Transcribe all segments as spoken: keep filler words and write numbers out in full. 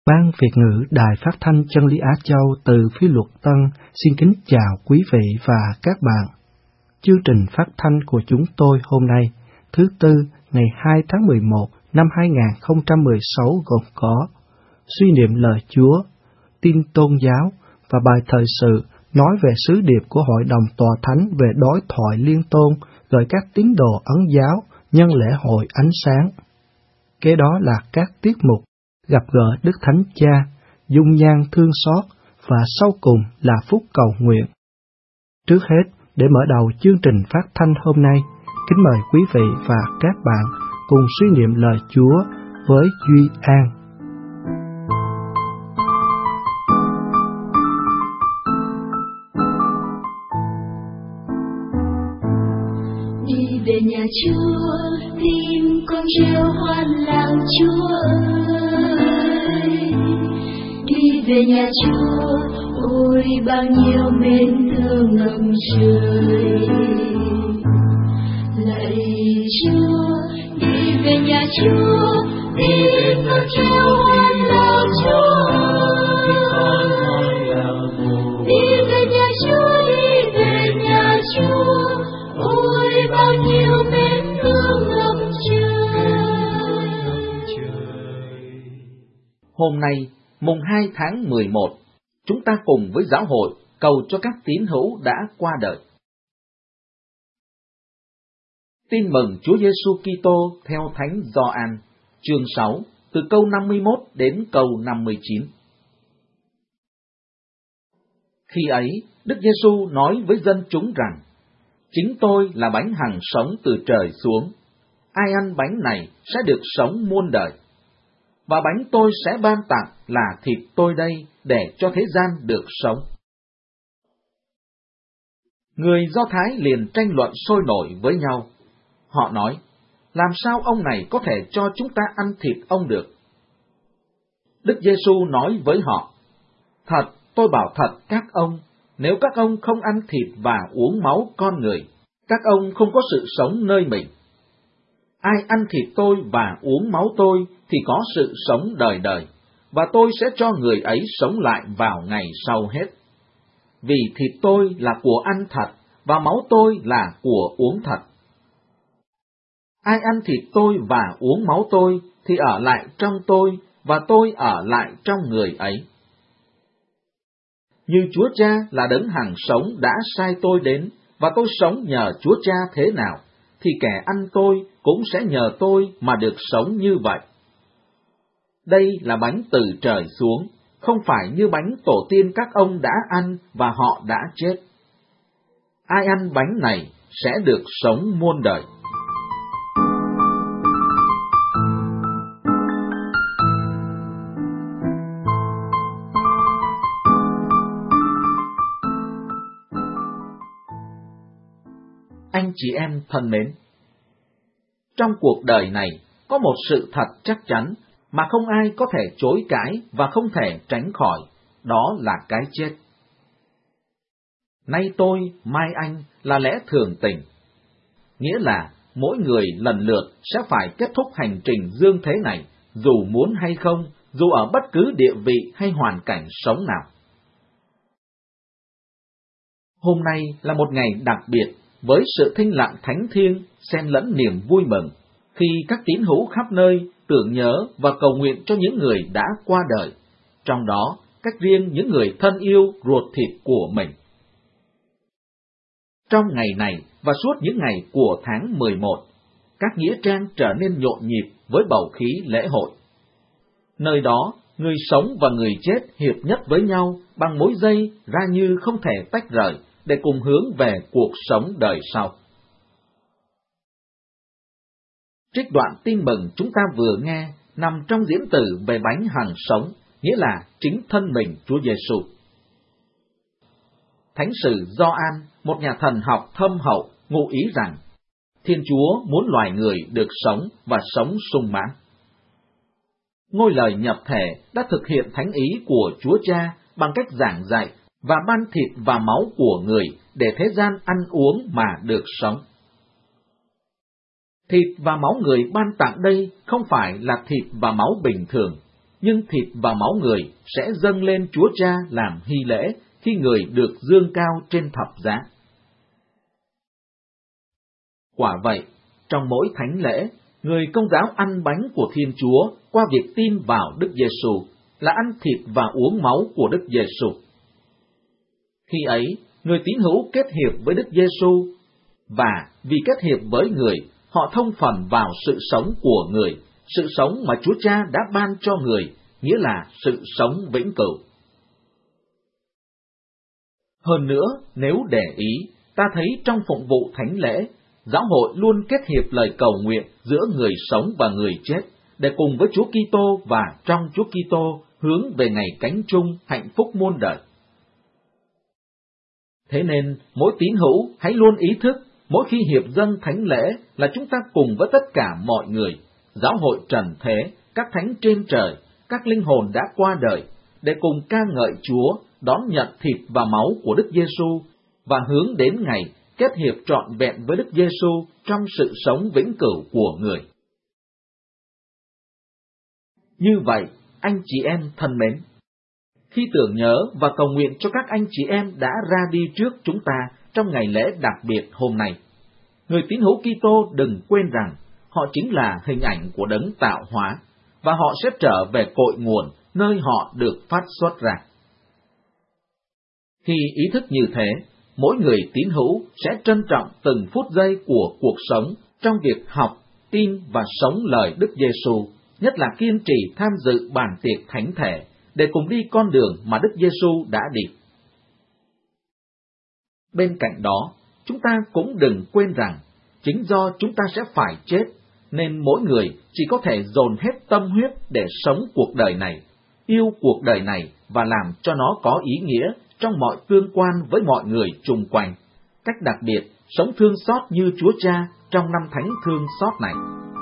Ban Việt ngữ Đài Phát thanh Chân lý Á Châu từ Phía Luật Tân xin kính chào quý vị và các bạn. Chương trình phát thanh của chúng tôi hôm nay, thứ Tư, ngày hai tháng mười một năm hai nghìn không trăm mười sáu gồm có suy niệm lời Chúa, tin tôn giáo và bài thời sự nói về sứ điệp của Hội đồng Tòa Thánh về đối thoại liên tôn gửi các tín đồ Ấn giáo nhân lễ hội ánh sáng. Kế đó là các tiết mục gặp gỡ Đức Thánh Cha, dung nhan thương xót và sau cùng là phúc cầu nguyện. Trước hết, để mở đầu chương trình phát thanh hôm nay, kính mời quý vị và các bạn cùng suy niệm lời Chúa với Duy An. Đi về nhà Chúa, tim con reo hoan làng Chúa ơi. Đi về nhà Chúa, ôi bao nhiêu mến thương ngập trời. Lạy Chúa, đi về nhà Chúa, tim con reo hoan làng Chúa ơi. Đi về nhà Chúa, đi về nhà Chúa, ôi bao nhiêu mến thương ngập trời. Hôm nay, mùng hai tháng mười một, chúng ta cùng với giáo hội cầu cho các tín hữu đã qua đời. Tin mừng Chúa Giêsu Kitô theo Thánh Gioan, chương sáu, từ câu năm mươi mốt đến câu năm mươi chín. Khi ấy, Đức Giêsu nói với dân chúng rằng: Chính tôi là bánh hằng sống từ trời xuống. Ai ăn bánh này sẽ được sống muôn đời. Và bánh tôi sẽ ban tặng là thịt tôi đây, để cho thế gian được sống. Người Do Thái liền tranh luận sôi nổi với nhau. Họ nói: Làm sao ông này có thể cho chúng ta ăn thịt ông được? Đức Giêsu nói với họ: Thật, tôi bảo thật các ông, nếu các ông không ăn thịt và uống máu con người, các ông không có sự sống nơi mình. Ai ăn thịt tôi và uống máu tôi thì có sự sống đời đời, và tôi sẽ cho người ấy sống lại vào ngày sau hết. Vì thịt tôi là của ăn thật, và máu tôi là của uống thật. Ai ăn thịt tôi và uống máu tôi thì ở lại trong tôi, và tôi ở lại trong người ấy. Như Chúa Cha là đấng hằng sống đã sai tôi đến, và tôi sống nhờ Chúa Cha thế nào, thì kẻ ăn tôi cũng sẽ nhờ tôi mà được sống như vậy. Đây là bánh từ trời xuống, không phải như bánh tổ tiên các ông đã ăn và họ đã chết. Ai ăn bánh này sẽ được sống muôn đời. Anh chị em thân mến, trong cuộc đời này có một sự thật chắc chắn mà không ai có thể chối cãi và không thể tránh khỏi, đó là cái chết. Nay tôi, mai anh là lẽ thường tình, nghĩa là mỗi người lần lượt sẽ phải kết thúc hành trình dương thế này, dù muốn hay không, dù ở bất cứ địa vị hay hoàn cảnh sống nào. Hôm nay là một ngày đặc biệt, với sự thinh lặng thánh thiêng xen lẫn niềm vui mừng, khi các tín hữu khắp nơi tưởng nhớ và cầu nguyện cho những người đã qua đời, trong đó cách riêng những người thân yêu ruột thịt của mình. Trong ngày này và suốt những ngày của tháng mười một, các nghĩa trang trở nên nhộn nhịp với bầu khí lễ hội. Nơi đó, người sống và người chết hiệp nhất với nhau bằng mối dây ra như không thể tách rời, để cùng hướng về cuộc sống đời sau. Trích đoạn tin mừng chúng ta vừa nghe nằm trong diễn từ về bánh hằng sống, nghĩa là chính thân mình Chúa Giêsu. Thánh sử Gioan, một nhà thần học thâm hậu, ngụ ý rằng Thiên Chúa muốn loài người được sống và sống sung mãn. Ngôi lời nhập thể đã thực hiện thánh ý của Chúa Cha bằng cách giảng dạy và ban thịt và máu của người để thế gian ăn uống mà được sống. Thịt và máu người ban tặng đây không phải là thịt và máu bình thường, nhưng thịt và máu người sẽ dâng lên Chúa Cha làm hy lễ khi người được dương cao trên thập giá. Quả vậy, trong mỗi thánh lễ, người Công giáo ăn bánh của Thiên Chúa qua việc tin vào Đức Giêsu, là ăn thịt và uống máu của Đức Giêsu. Khi ấy, người tín hữu kết hiệp với Đức Giêsu, và vì kết hiệp với người, họ thông phần vào sự sống của người, sự sống mà Chúa Cha đã ban cho người, nghĩa là sự sống vĩnh cửu. Hơn nữa, nếu để ý, ta thấy trong phụng vụ thánh lễ, giáo hội luôn kết hiệp lời cầu nguyện giữa người sống và người chết, để cùng với Chúa Kitô và trong Chúa Kitô hướng về ngày cánh chung hạnh phúc muôn đời. Thế nên, mỗi tín hữu hãy luôn ý thức, mỗi khi hiệp dâng thánh lễ là chúng ta cùng với tất cả mọi người, giáo hội trần thế, các thánh trên trời, các linh hồn đã qua đời, để cùng ca ngợi Chúa, đón nhận thịt và máu của Đức Giêsu và hướng đến ngày kết hiệp trọn vẹn với Đức Giêsu trong sự sống vĩnh cửu của người. Như vậy, anh chị em thân mến, khi tưởng nhớ và cầu nguyện cho các anh chị em đã ra đi trước chúng ta trong ngày lễ đặc biệt hôm nay, người tín hữu Kitô đừng quên rằng họ chính là hình ảnh của đấng tạo hóa, và họ sẽ trở về cội nguồn nơi họ được phát xuất ra. Khi ý thức như thế, mỗi người tín hữu sẽ trân trọng từng phút giây của cuộc sống trong việc học, tin và sống lời Đức Giêsu, nhất là kiên trì tham dự bàn tiệc thánh thể để cùng đi con đường mà Đức Giêsu đã đi. Bên cạnh đó, chúng ta cũng đừng quên rằng chính do chúng ta sẽ phải chết, nên mỗi người chỉ có thể dồn hết tâm huyết để sống cuộc đời này, yêu cuộc đời này và làm cho nó có ý nghĩa trong mọi tương quan với mọi người chung quanh. Cách đặc biệt, sống thương xót như Chúa Cha trong năm thánh thương xót này.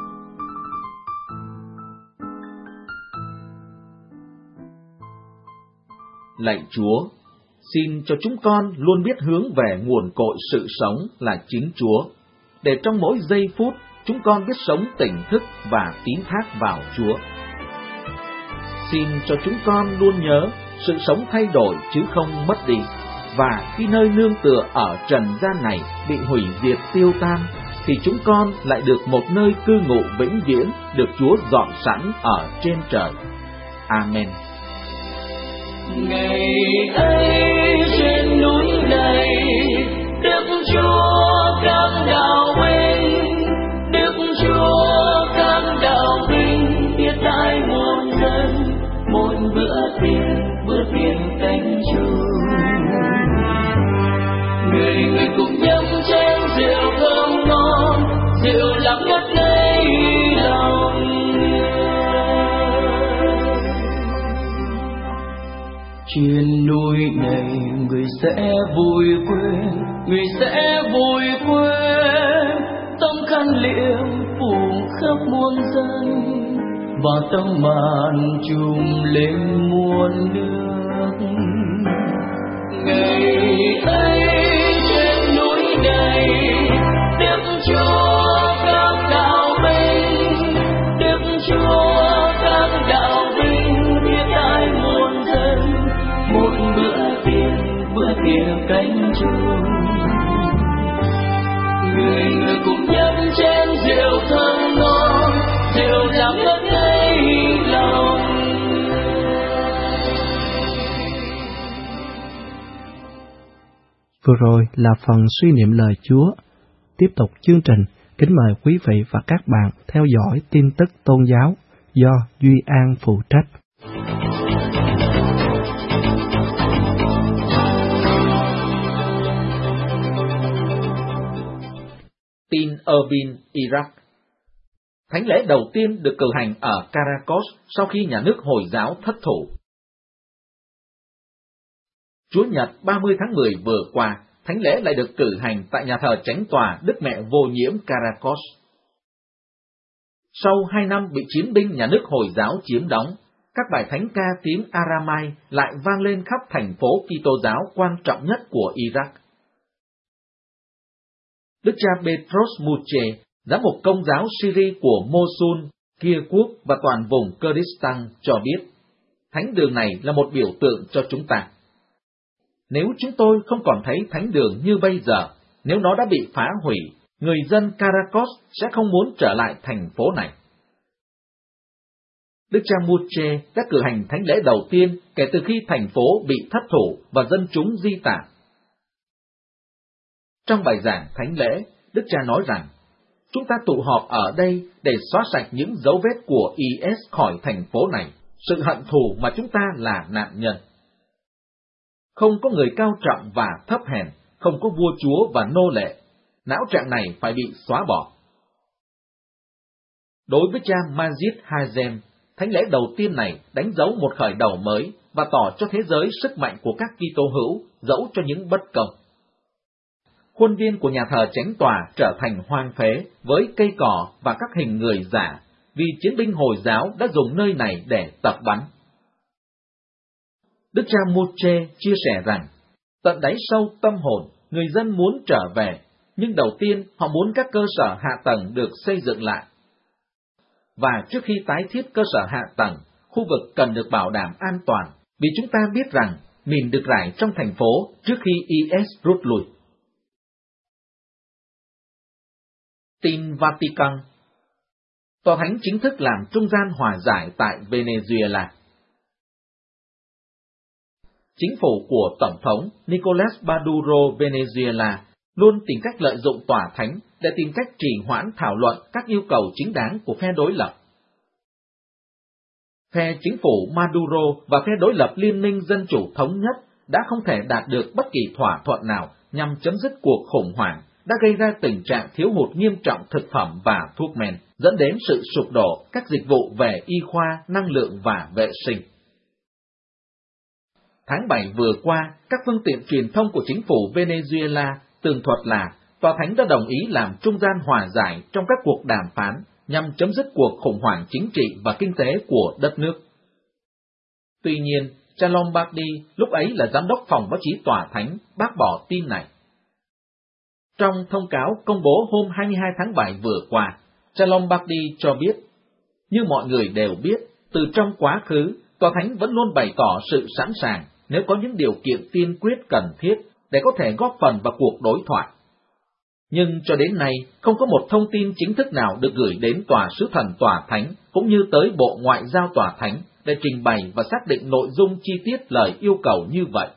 Lạy Chúa, xin cho chúng con luôn biết hướng về nguồn cội sự sống là chính Chúa, để trong mỗi giây phút chúng con biết sống tỉnh thức và tín thác vào Chúa. Xin cho chúng con luôn nhớ sự sống thay đổi chứ không mất đi, và khi nơi nương tựa ở trần gian này bị hủy diệt tiêu tan, thì chúng con lại được một nơi cư ngụ vĩnh viễn được Chúa dọn sẵn ở trên trời. Amen. Ngày ấy trên núi này, Đức Chúa cam đạo vinh, Đức Chúa cam đạo vinh, biết đãi muôn dân, một bữa tiệc, bữa tiệc cánh chung. Người người cùng nhâm chén rượu thơm ngon, rượu làm ngất ngây lòng. Trên núi này người sẽ vui quên, người sẽ vui quên, tấm khăn liệm phủ khắp muôn dân, và tấm màn trùm lên muôn nước. Ngày ấy trên núi này, Đức Chúa cam đạo vinh, Đức Chúa cam đạo vinh, biết đãi muôn dân, một bữa tiệc, bữa tiệc cánh chung. Người người cùng nhâm chén rượu thơm ngon, rượu làm ngất ngây lòng. Vừa rồi là phần suy niệm lời Chúa. Tiếp tục chương trình, kính mời quý vị và các bạn theo dõi tin tức tôn giáo do Duy An phụ trách. Tin Erbil, Iraq. Thánh lễ đầu tiên được cử hành ở Caracas sau khi nhà nước Hồi giáo thất thủ. Chúa Nhật ba mươi tháng mười vừa qua, thánh lễ lại được cử hành tại nhà thờ Chánh tòa Đức Mẹ Vô nhiễm Caracas. Sau hai năm bị chiến binh nhà nước Hồi giáo chiếm đóng, các bài thánh ca tiếng Aramai lại vang lên khắp thành phố Kitô giáo quan trọng nhất của Iraq. Đức cha Petros Muche, giám mục công giáo Syria của Mosul, Kia quốc và toàn vùng Kurdistan cho biết, thánh đường này là một biểu tượng cho chúng ta. Nếu chúng tôi không còn thấy thánh đường như bây giờ, nếu nó đã bị phá hủy, người dân Karakos sẽ không muốn trở lại thành phố này. Đức cha Muche đã cử hành thánh lễ đầu tiên kể từ khi thành phố bị thất thủ và dân chúng di tản. Trong bài giảng thánh lễ, Đức cha nói rằng, chúng ta tụ họp ở đây để xóa sạch những dấu vết của i ét khỏi thành phố này, sự hận thù mà chúng ta là nạn nhân. Không có người cao trọng và thấp hèn, không có vua chúa và nô lệ. Não trạng này phải bị xóa bỏ. Đối với cha Majid Hazem, thánh lễ đầu tiên này đánh dấu một khởi đầu mới và tỏ cho thế giới sức mạnh của các Kitô hữu dẫu cho những bất công. Khuôn viên của nhà thờ Chánh Tòa trở thành hoang phế với cây cỏ và các hình người giả, vì chiến binh Hồi giáo đã dùng nơi này để tập bắn. Đức cha Muche chia sẻ rằng, tận đáy sâu tâm hồn, người dân muốn trở về, nhưng đầu tiên họ muốn các cơ sở hạ tầng được xây dựng lại. Và trước khi tái thiết cơ sở hạ tầng, khu vực cần được bảo đảm an toàn, vì chúng ta biết rằng mìn được rải trong thành phố trước khi i ét rút lui. Tin Vatican. Tòa Thánh chính thức làm trung gian hòa giải tại Venezuela. Chính phủ của Tổng thống Nicolás Maduro Venezuela luôn tìm cách lợi dụng Tòa Thánh để tìm cách trì hoãn thảo luận các yêu cầu chính đáng của phe đối lập. Phe chính phủ Maduro và phe đối lập Liên minh Dân chủ Thống nhất đã không thể đạt được bất kỳ thỏa thuận nào nhằm chấm dứt cuộc khủng hoảng đã gây ra tình trạng thiếu hụt nghiêm trọng thực phẩm và thuốc men, dẫn đến sự sụp đổ các dịch vụ về y khoa, năng lượng và vệ sinh. Tháng bảy vừa qua, các phương tiện truyền thông của chính phủ Venezuela tường thuật là Tòa Thánh đã đồng ý làm trung gian hòa giải trong các cuộc đàm phán nhằm chấm dứt cuộc khủng hoảng chính trị và kinh tế của đất nước. Tuy nhiên, cha Lombardi lúc ấy là giám đốc phòng báo chí Tòa Thánh bác bỏ tin này. Trong thông cáo công bố hôm hai mươi hai tháng bảy vừa qua, cha Lombardi cho biết, như mọi người đều biết, từ trong quá khứ, Tòa Thánh vẫn luôn bày tỏ sự sẵn sàng nếu có những điều kiện tiên quyết cần thiết để có thể góp phần vào cuộc đối thoại. Nhưng cho đến nay, không có một thông tin chính thức nào được gửi đến Tòa Sứ Thần Tòa Thánh cũng như tới Bộ Ngoại giao Tòa Thánh để trình bày và xác định nội dung chi tiết lời yêu cầu như vậy.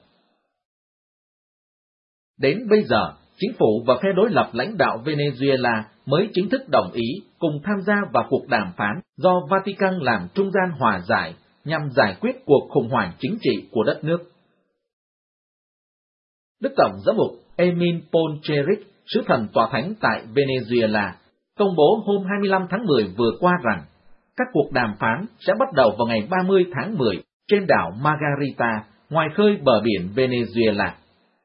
Đến bây giờ, chính phủ và phe đối lập lãnh đạo Venezuela mới chính thức đồng ý cùng tham gia vào cuộc đàm phán do Vatican làm trung gian hòa giải nhằm giải quyết cuộc khủng hoảng chính trị của đất nước. Đức Tổng giám mục Emin Poncheric, Sứ thần Tòa Thánh tại Venezuela, công bố hôm hai mươi lăm tháng mười vừa qua rằng các cuộc đàm phán sẽ bắt đầu vào ngày ba mươi tháng mười trên đảo Margarita, ngoài khơi bờ biển Venezuela.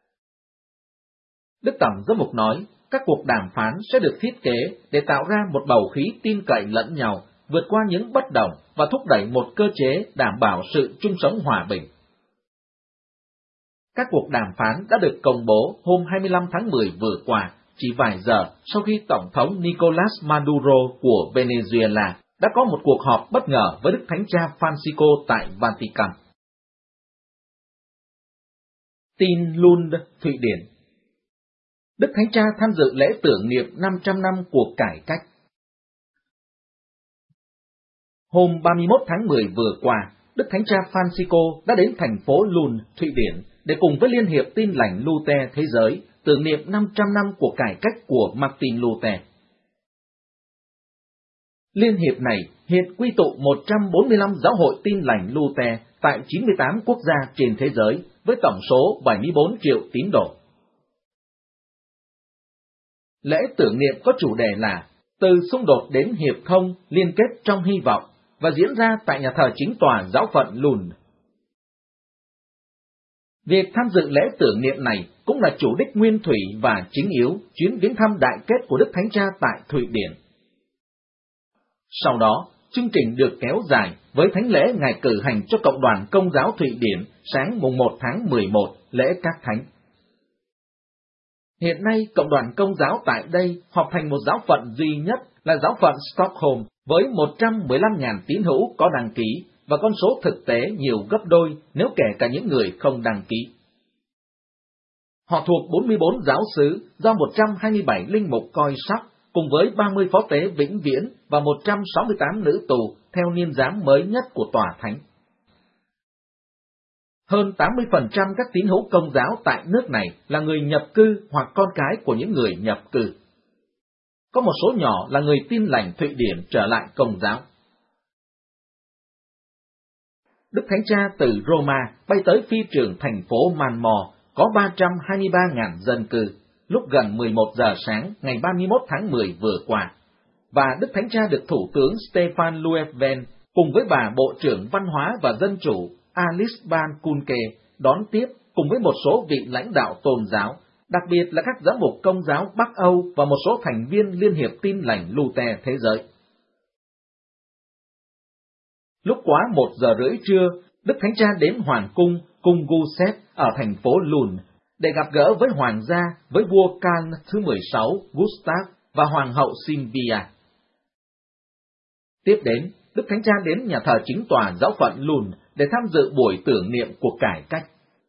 Đức Tổng giám mục nói, các cuộc đàm phán sẽ được thiết kế để tạo ra một bầu khí tin cậy lẫn nhau, vượt qua những bất đồng và thúc đẩy một cơ chế đảm bảo sự chung sống hòa bình. Các cuộc đàm phán đã được công bố hôm hai mươi lăm tháng mười vừa qua, chỉ vài giờ sau khi Tổng thống Nicolás Maduro của Venezuela đã có một cuộc họp bất ngờ với Đức Thánh Cha Francisco tại Vatican. Tin Lund, Thụy Điển. Đức Thánh Cha tham dự lễ tưởng niệm năm trăm năm cuộc cải cách. Hôm ba mươi mốt tháng mười vừa qua, Đức Thánh Cha Francisco đã đến thành phố Lund, Thụy Điển để cùng với Liên hiệp Tin lành Luther Thế giới tưởng niệm năm trăm năm cuộc cải cách của Martin Luther. Liên hiệp này hiện quy tụ một trăm bốn mươi lăm giáo hội Tin lành Luther tại chín mươi tám quốc gia trên thế giới với tổng số bảy mươi bốn triệu tín đồ. Lễ tưởng niệm có chủ đề là Từ xung đột đến hiệp thông liên kết trong hy vọng và diễn ra tại nhà thờ chính tòa giáo phận Lund. Việc tham dự lễ tưởng niệm này cũng là chủ đích nguyên thủy và chính yếu chuyến viếng thăm đại kết của Đức Thánh Cha tại Thụy Điển. Sau đó, chương trình được kéo dài với thánh lễ Ngài cử hành cho Cộng đoàn Công giáo Thụy Điển sáng mùng một tháng mười một, lễ các thánh. Hiện nay, cộng đoàn Công giáo tại đây họp thành một giáo phận duy nhất là giáo phận Stockholm với một trăm mười lăm nghìn tín hữu có đăng ký, và con số thực tế nhiều gấp đôi nếu kể cả những người không đăng ký. Họ thuộc bốn mươi bốn giáo xứ do một trăm hai mươi bảy linh mục coi sóc, cùng với ba mươi phó tế vĩnh viễn và một trăm sáu mươi tám nữ tù theo niên giám mới nhất của Tòa Thánh. Hơn tám mươi phần trăm các tín hữu Công giáo tại nước này là người nhập cư hoặc con cái của những người nhập cư. Có một số nhỏ là người Tin lành Thụy Điển trở lại Công giáo. Đức Thánh Cha từ Roma bay tới phi trường thành phố Malmö có ba trăm hai mươi ba nghìn dân cư, lúc gần mười một giờ sáng ngày ba mươi mốt tháng mười vừa qua, và Đức Thánh Cha được Thủ tướng Stefan Löfven cùng với bà Bộ trưởng Văn hóa và Dân chủ Alice Ban Kunke đón tiếp cùng với một số vị lãnh đạo tôn giáo, đặc biệt là các giám mục Công giáo Bắc Âu và một số thành viên Liên hiệp Tin lành Luther thế giới. Lúc quá một giờ rưỡi trưa, Đức Thánh Cha đến Hoàng cung, cung Guset ở thành phố Lund, để gặp gỡ với Hoàng gia, với vua Karl thứ mười sáu Gustav và Hoàng hậu Sylvia. Tiếp đến, Đức Thánh Cha đến nhà thờ chính tòa giáo phận Lund để tham dự buổi tưởng niệm cuộc cải cách.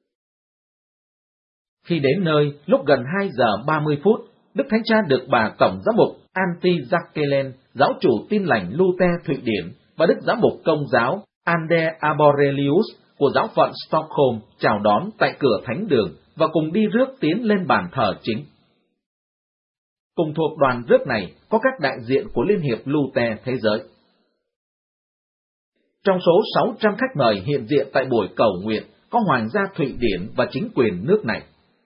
Khi đến nơi, lúc gần hai giờ ba mươi phút, Đức Thánh Cha được bà Tổng giám mục Antti Jackelin, giáo chủ Tin lành Luther Thụy Điển, và Đức giám mục Công giáo Ander Arborelius của giáo phận Stockholm chào đón tại cửa thánh đường và cùng đi rước tiến lên bàn thờ chính. Cùng thuộc đoàn rước này có các đại diện của Liên hiệp Luther thế giới. Trong số sáu trăm khách mời hiện diện tại buổi cầu nguyện có Hoàng gia Thụy Điển và chính quyền nước này.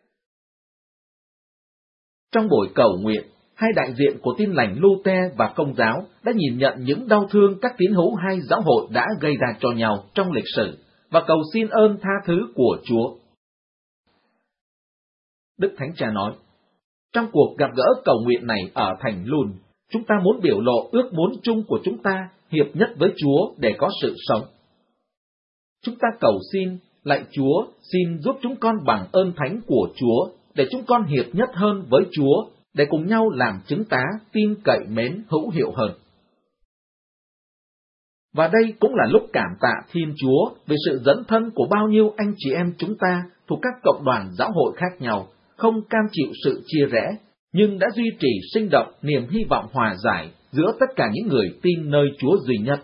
Trong buổi cầu nguyện, hai đại diện của Tin lành Luther và Công giáo đã nhìn nhận những đau thương các tín hữu hai giáo hội đã gây ra cho nhau trong lịch sử và cầu xin ơn tha thứ của Chúa. Đức Thánh Cha nói, trong cuộc gặp gỡ cầu nguyện này ở thành Lund, chúng ta muốn biểu lộ ước muốn chung của chúng ta hiệp nhất với Chúa để có sự sống. Chúng ta cầu xin, lạy Chúa, xin giúp chúng con bằng ơn thánh của Chúa, để chúng con hiệp nhất hơn với Chúa, để cùng nhau làm chứng tá, tin cậy mến, hữu hiệu hơn. Và đây cũng là lúc cảm tạ Thiên Chúa về sự dẫn thân của bao nhiêu anh chị em chúng ta thuộc các cộng đoàn giáo hội khác nhau, không cam chịu sự chia rẽ, nhưng đã duy trì sinh động niềm hy vọng hòa giải giữa tất cả những người tin nơi Chúa duy nhất.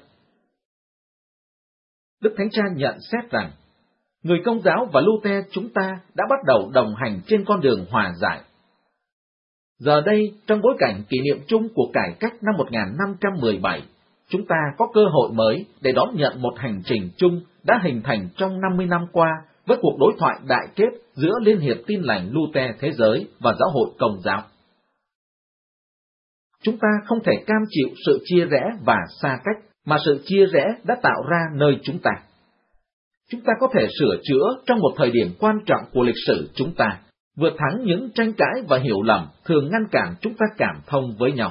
Đức Thánh Cha nhận xét rằng, người Công giáo và Luther chúng ta đã bắt đầu đồng hành trên con đường hòa giải. Giờ đây, trong bối cảnh kỷ niệm chung của cải cách năm một nghìn năm trăm mười bảy, chúng ta có cơ hội mới để đón nhận một hành trình chung đã hình thành trong năm mươi năm qua với cuộc đối thoại đại kết giữa Liên hiệp Tin lành Luther thế giới và giáo hội Công giáo. Chúng ta không thể cam chịu sự chia rẽ và xa cách mà sự chia rẽ đã tạo ra nơi chúng ta. Chúng ta có thể sửa chữa trong một thời điểm quan trọng của lịch sử chúng ta, vượt thắng những tranh cãi và hiểu lầm thường ngăn cản chúng ta cảm thông với nhau.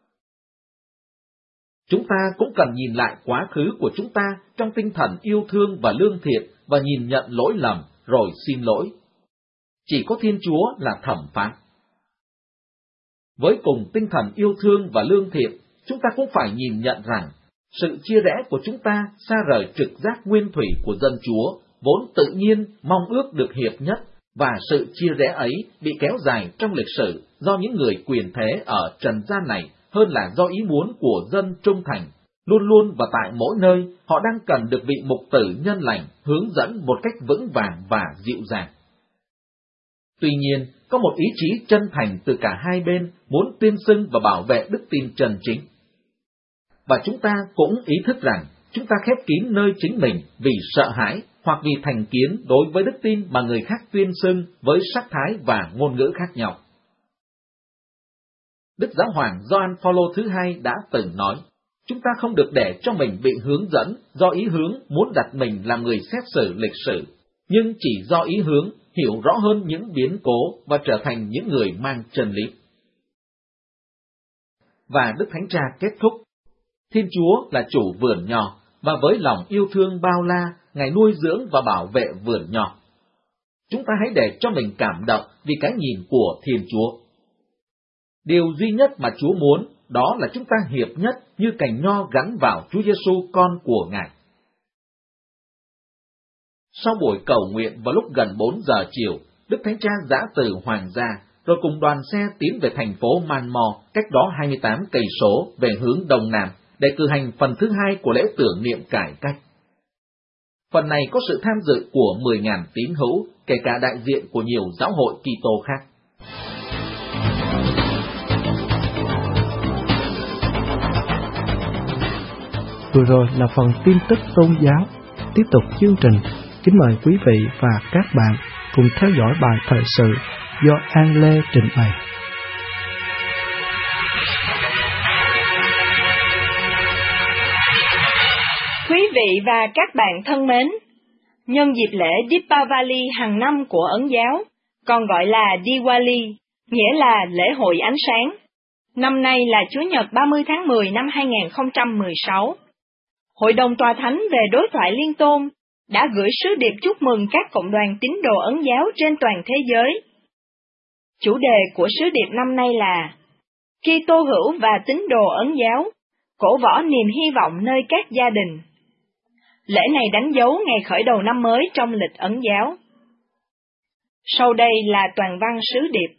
Chúng ta cũng cần nhìn lại quá khứ của chúng ta trong tinh thần yêu thương và lương thiện và nhìn nhận lỗi lầm rồi xin lỗi. Chỉ có Thiên Chúa là thẩm phán. Với cùng tinh thần yêu thương và lương thiện, chúng ta cũng phải nhìn nhận rằng sự chia rẽ của chúng ta xa rời trực giác nguyên thủy của dân Chúa, vốn tự nhiên mong ước được hiệp nhất, và sự chia rẽ ấy bị kéo dài trong lịch sử do những người quyền thế ở trần gian này hơn là do ý muốn của dân trung thành. Luôn luôn và tại mỗi nơi, họ đang cần được vị mục tử nhân lành hướng dẫn một cách vững vàng và dịu dàng. Tuy nhiên, có một ý chí chân thành từ cả hai bên muốn tuyên xưng và bảo vệ đức tin chân chính. Và chúng ta cũng ý thức rằng chúng ta khép kín nơi chính mình vì sợ hãi hoặc vì thành kiến đối với đức tin mà người khác tuyên xưng với sắc thái và ngôn ngữ khác nhau. Đức Giáo hoàng Gioan Phaolô thứ hai đã từng nói, chúng ta không được để cho mình bị hướng dẫn do ý hướng muốn đặt mình làm người xét xử lịch sử, nhưng chỉ do ý hướng hiểu rõ hơn những biến cố và trở thành những người mang chân lý. Và Đức Thánh Cha kết thúc, Thiên Chúa là chủ vườn nho, và với lòng yêu thương bao la, Ngài nuôi dưỡng và bảo vệ vườn nho. chúng ta hãy để cho mình cảm động vì cái nhìn của Thiên Chúa. Điều duy nhất mà Chúa muốn đó là chúng ta hiệp nhất như cành nho gắn vào Chúa Giêsu con của Ngài. Sau buổi cầu nguyện vào lúc gần bốn giờ chiều, Đức Thánh Cha giã từ Hoàng gia, rồi cùng đoàn xe tiến về thành phố Manmo, cách đó hai mươi tám cây số về hướng đông nam, để cử hành phần thứ hai của lễ tưởng niệm cải cách. Phần này có sự tham dự của mười nghìn tín hữu, kể cả đại diện của nhiều giáo hội Kitô khác. Vừa rồi là phần tin tức tôn giáo. Tiếp tục chương trình, kính mời quý vị và các bạn cùng theo dõi bài thời sự do An Lê trình bày. Quý vị và các bạn thân mến, nhân dịp lễ Deepavali hàng năm của Ấn giáo, còn gọi là Diwali, nghĩa là lễ hội ánh sáng. Năm nay là Chủ nhật ba mươi tháng mười năm hai nghìn không trăm mười sáu. Hội đồng Tòa Thánh về đối thoại liên tôn đã gửi sứ điệp chúc mừng các cộng đoàn tín đồ Ấn giáo trên toàn thế giới. Chủ đề của sứ điệp năm nay là Kitô hữu và tín đồ Ấn giáo, cổ võ niềm hy vọng nơi các gia đình. Lễ này đánh dấu ngày khởi đầu năm mới trong lịch Ấn giáo. Sau đây là toàn văn sứ điệp.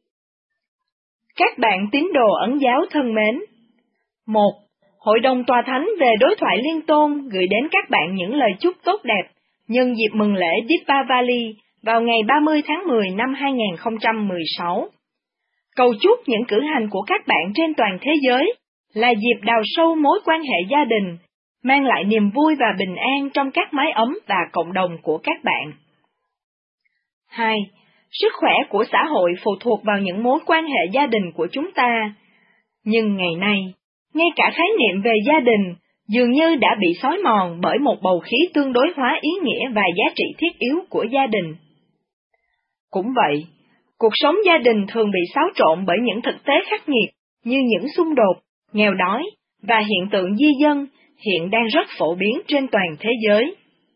Các bạn tín đồ Ấn giáo thân mến, một. Hội đồng Tòa Thánh về đối thoại liên tôn gửi đến các bạn những lời chúc tốt đẹp nhân dịp mừng lễ Deepavali vào ngày ba mươi tháng mười năm hai nghìn không trăm mười sáu. Cầu chúc những cử hành của các bạn trên toàn thế giới là dịp đào sâu mối quan hệ gia đình, mang lại niềm vui và bình an trong các mái ấm và cộng đồng của các bạn. hai. Sức khỏe của xã hội phụ thuộc vào những mối quan hệ gia đình của chúng ta. Nhưng ngày nay, ngay cả khái niệm về gia đình dường như đã bị xói mòn bởi một bầu khí tương đối hóa ý nghĩa và giá trị thiết yếu của gia đình. Cũng vậy, cuộc sống gia đình thường bị xáo trộn bởi những thực tế khắc nghiệt như những xung đột, nghèo đói và hiện tượng di dân hiện đang rất phổ biến trên toàn thế giới.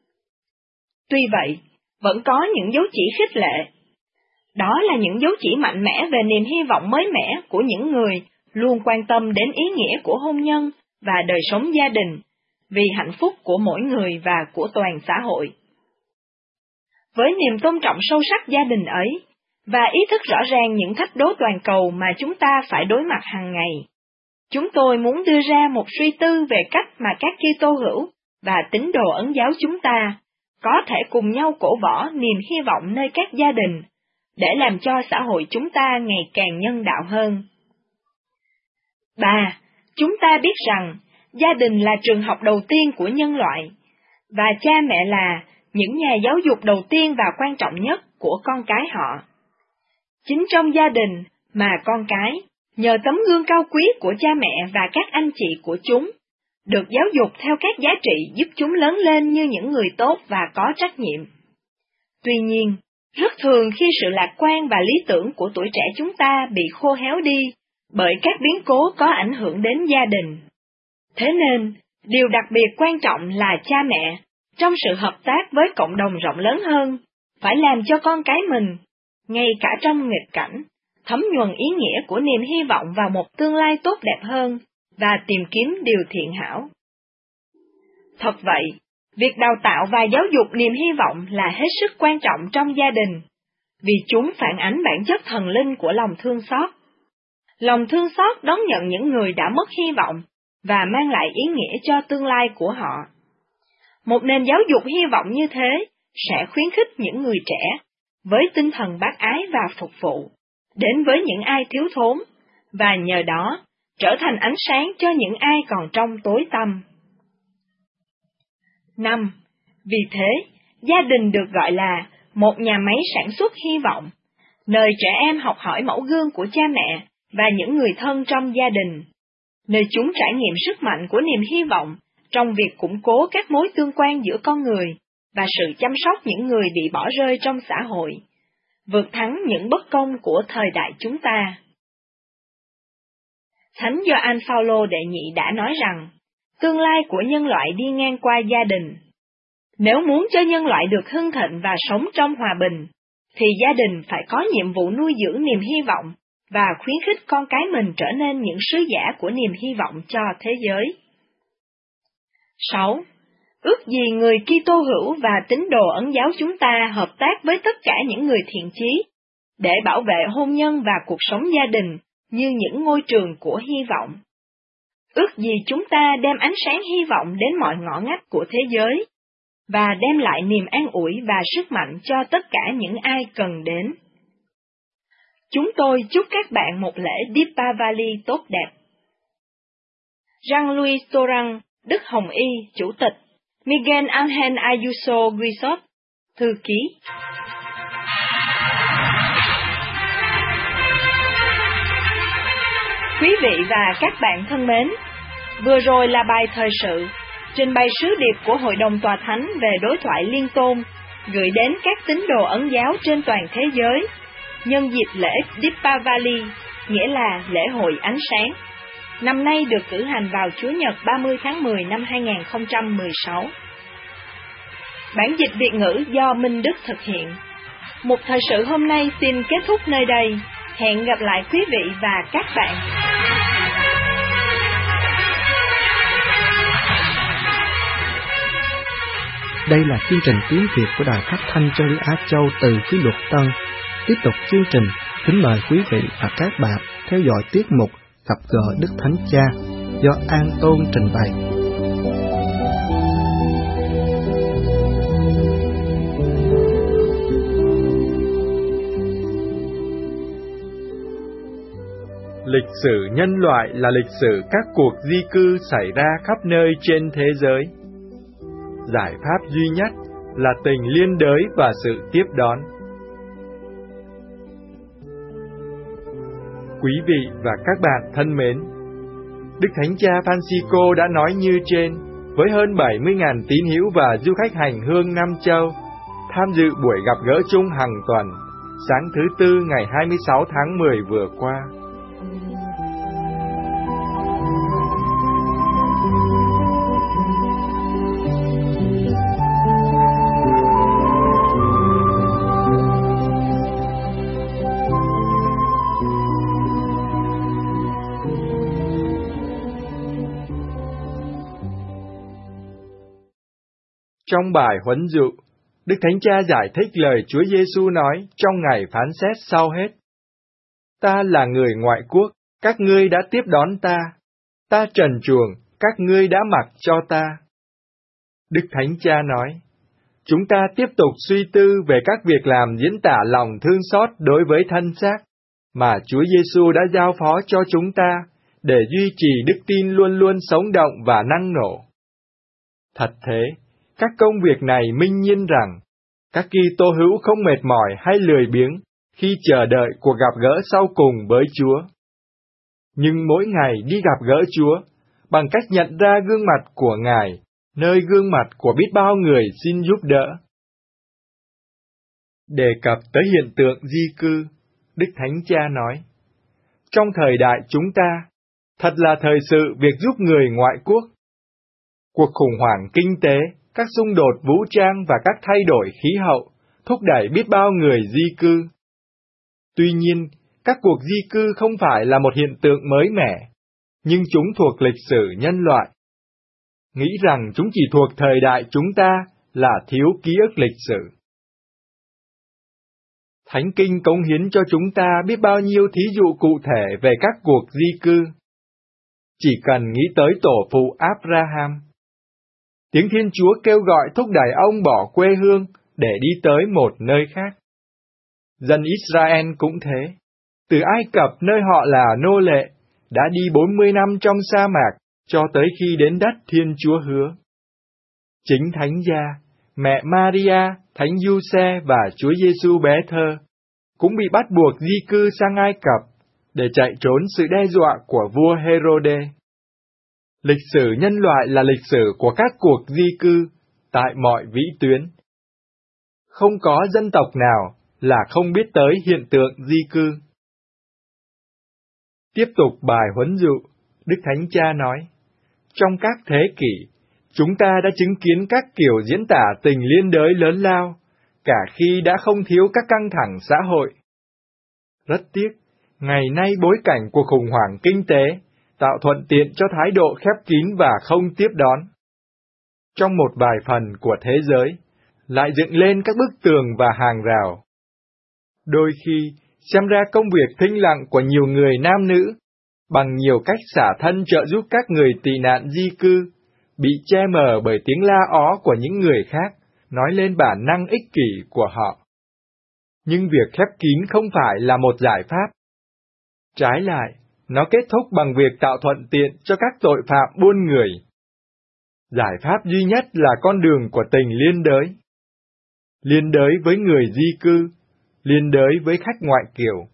Tuy vậy, vẫn có những dấu chỉ khích lệ. Đó là những dấu chỉ mạnh mẽ về niềm hy vọng mới mẻ của những người luôn quan tâm đến ý nghĩa của hôn nhân và đời sống gia đình, vì hạnh phúc của mỗi người và của toàn xã hội. Với niềm tôn trọng sâu sắc gia đình ấy, và ý thức rõ ràng những thách đố toàn cầu mà chúng ta phải đối mặt hàng ngày, chúng tôi muốn đưa ra một suy tư về cách mà các Kitô hữu và tín đồ Ấn giáo chúng ta có thể cùng nhau cổ võ niềm hy vọng nơi các gia đình, để làm cho xã hội chúng ta ngày càng nhân đạo hơn. ba. Chúng ta biết rằng, gia đình là trường học đầu tiên của nhân loại, và cha mẹ là những nhà giáo dục đầu tiên và quan trọng nhất của con cái họ. Chính trong gia đình mà con cái, nhờ tấm gương cao quý của cha mẹ và các anh chị của chúng, được giáo dục theo các giá trị giúp chúng lớn lên như những người tốt và có trách nhiệm. Tuy nhiên, rất thường khi sự lạc quan và lý tưởng của tuổi trẻ chúng ta bị khô héo đi bởi các biến cố có ảnh hưởng đến gia đình. Thế nên, điều đặc biệt quan trọng là cha mẹ, trong sự hợp tác với cộng đồng rộng lớn hơn, phải làm cho con cái mình, ngay cả trong nghịch cảnh, thấm nhuần ý nghĩa của niềm hy vọng vào một tương lai tốt đẹp hơn và tìm kiếm điều thiện hảo. Thật vậy, việc đào tạo và giáo dục niềm hy vọng là hết sức quan trọng trong gia đình, vì chúng phản ánh bản chất thần linh của lòng thương xót. Lòng thương xót đón nhận những người đã mất hy vọng và mang lại ý nghĩa cho tương lai của họ. Một nền giáo dục hy vọng như thế sẽ khuyến khích những người trẻ, với tinh thần bác ái và phục vụ, đến với những ai thiếu thốn, và nhờ đó trở thành ánh sáng cho những ai còn trong tối tăm. năm. Vì thế, gia đình được gọi là một nhà máy sản xuất hy vọng, nơi trẻ em học hỏi mẫu gương của cha mẹ và những người thân trong gia đình, nơi chúng trải nghiệm sức mạnh của niềm hy vọng trong việc củng cố các mối tương quan giữa con người và sự chăm sóc những người bị bỏ rơi trong xã hội, vượt thắng những bất công của thời đại chúng ta. Thánh Gioan Phaolô đệ nhị đã nói rằng, tương lai của nhân loại đi ngang qua gia đình. Nếu muốn cho nhân loại được hưng thịnh và sống trong hòa bình, thì gia đình phải có nhiệm vụ nuôi dưỡng niềm hy vọng và khuyến khích con cái mình trở nên những sứ giả của niềm hy vọng cho thế giới. sáu. Ước gì người Kitô hữu và tín đồ Ấn giáo chúng ta hợp tác với tất cả những người thiện chí để bảo vệ hôn nhân và cuộc sống gia đình như những ngôi trường của hy vọng. Ước gì chúng ta đem ánh sáng hy vọng đến mọi ngõ ngách của thế giới và đem lại niềm an ủi và sức mạnh cho tất cả những ai cần đến. Chúng tôi chúc các bạn một lễ Deepavali tốt đẹp. Jean-Louis Torrent, Đức Hồng Y, Chủ tịch, Miguel Ángel Ayuso Guizot, Thư ký. Quý vị và các bạn thân mến, vừa rồi là bài thời sự, trình bày sứ điệp của Hội đồng Tòa Thánh về đối thoại liên tôn, gửi đến các tín đồ Ấn giáo trên toàn thế giới, nhân dịp lễ Deepavali, nghĩa là lễ hội ánh sáng. Năm nay được cử hành vào Chủ nhật ba mươi tháng mười năm hai nghìn không trăm mười sáu. Bản dịch Việt ngữ do Minh Đức thực hiện. Một thời sự hôm nay xin kết thúc nơi đây. Hẹn gặp lại quý vị và các bạn. Đây là chương trình tiếng Việt của Đài Phát thanh Chân lý Á Châu từ Phía Luật Tân. Tiếp tục chương trình, kính mời quý vị và các bạn theo dõi tiết mục Gặp gỡ Đức Thánh Cha do An Tôn trình bày. Lịch sử nhân loại là lịch sử các cuộc di cư xảy ra khắp nơi trên thế giới. Giải pháp duy nhất là tình liên đới và sự tiếp đón. Quý vị và các bạn thân mến, Đức Thánh Cha Francisco đã nói như trên, với hơn bảy mươi nghìn tín hữu và du khách hành hương Nam Châu, tham dự buổi gặp gỡ chung hàng tuần, sáng thứ Tư ngày hai mươi sáu tháng mười vừa qua. Trong bài huấn dụ, Đức Thánh Cha giải thích lời Chúa Giêsu nói trong ngày phán xét sau hết. Ta là người ngoại quốc, các ngươi đã tiếp đón ta. Ta trần truồng, các ngươi đã mặc cho ta. Đức Thánh Cha nói, chúng ta tiếp tục suy tư về các việc làm diễn tả lòng thương xót đối với thân xác, mà Chúa Giêsu đã giao phó cho chúng ta, để duy trì đức tin luôn luôn sống động và năng nổ. Thật thế, các công việc này minh nhiên rằng, các Kitô hữu không mệt mỏi hay lười biếng khi chờ đợi cuộc gặp gỡ sau cùng với Chúa. Nhưng mỗi ngày đi gặp gỡ Chúa, bằng cách nhận ra gương mặt của Ngài, nơi gương mặt của biết bao người xin giúp đỡ. Đề cập tới hiện tượng di cư, Đức Thánh Cha nói, trong thời đại chúng ta, thật là thời sự việc giúp người ngoại quốc. Cuộc khủng hoảng kinh tế, các xung đột vũ trang và các thay đổi khí hậu thúc đẩy biết bao người di cư. Tuy nhiên, các cuộc di cư không phải là một hiện tượng mới mẻ, nhưng chúng thuộc lịch sử nhân loại. Nghĩ rằng chúng chỉ thuộc thời đại chúng ta là thiếu ký ức lịch sử. Thánh Kinh cống hiến cho chúng ta biết bao nhiêu thí dụ cụ thể về các cuộc di cư. Chỉ cần nghĩ tới tổ phụ Abraham. Tiếng Thiên Chúa kêu gọi thúc đẩy ông bỏ quê hương để đi tới một nơi khác. Dân Israel cũng thế. Từ Ai Cập nơi họ là nô lệ, đã đi bốn mươi năm trong sa mạc, cho tới khi đến đất Thiên Chúa hứa. Chính Thánh Gia, mẹ Maria, Thánh Giuse và Chúa Giêsu bé thơ cũng bị bắt buộc di cư sang Ai Cập để chạy trốn sự đe dọa của vua Herode. Lịch sử nhân loại là lịch sử của các cuộc di cư tại mọi vĩ tuyến. Không có dân tộc nào là không biết tới hiện tượng di cư. Tiếp tục bài huấn dụ, Đức Thánh Cha nói, trong các thế kỷ, chúng ta đã chứng kiến các kiểu diễn tả tình liên đới lớn lao, cả khi đã không thiếu các căng thẳng xã hội. Rất tiếc, ngày nay bối cảnh của khủng hoảng kinh tế tạo thuận tiện cho thái độ khép kín và không tiếp đón. Trong một vài phần của thế giới, lại dựng lên các bức tường và hàng rào. Đôi khi, xem ra công việc thinh lặng của nhiều người nam nữ, bằng nhiều cách xả thân trợ giúp các người tị nạn di cư, bị che mờ bởi tiếng la ó của những người khác, nói lên bản năng ích kỷ của họ. Nhưng việc khép kín không phải là một giải pháp. Trái lại, nó kết thúc bằng việc tạo thuận tiện cho các tội phạm buôn người. Giải pháp duy nhất là con đường của tình liên đới. Liên đới với người di cư, liên đới với khách ngoại kiều.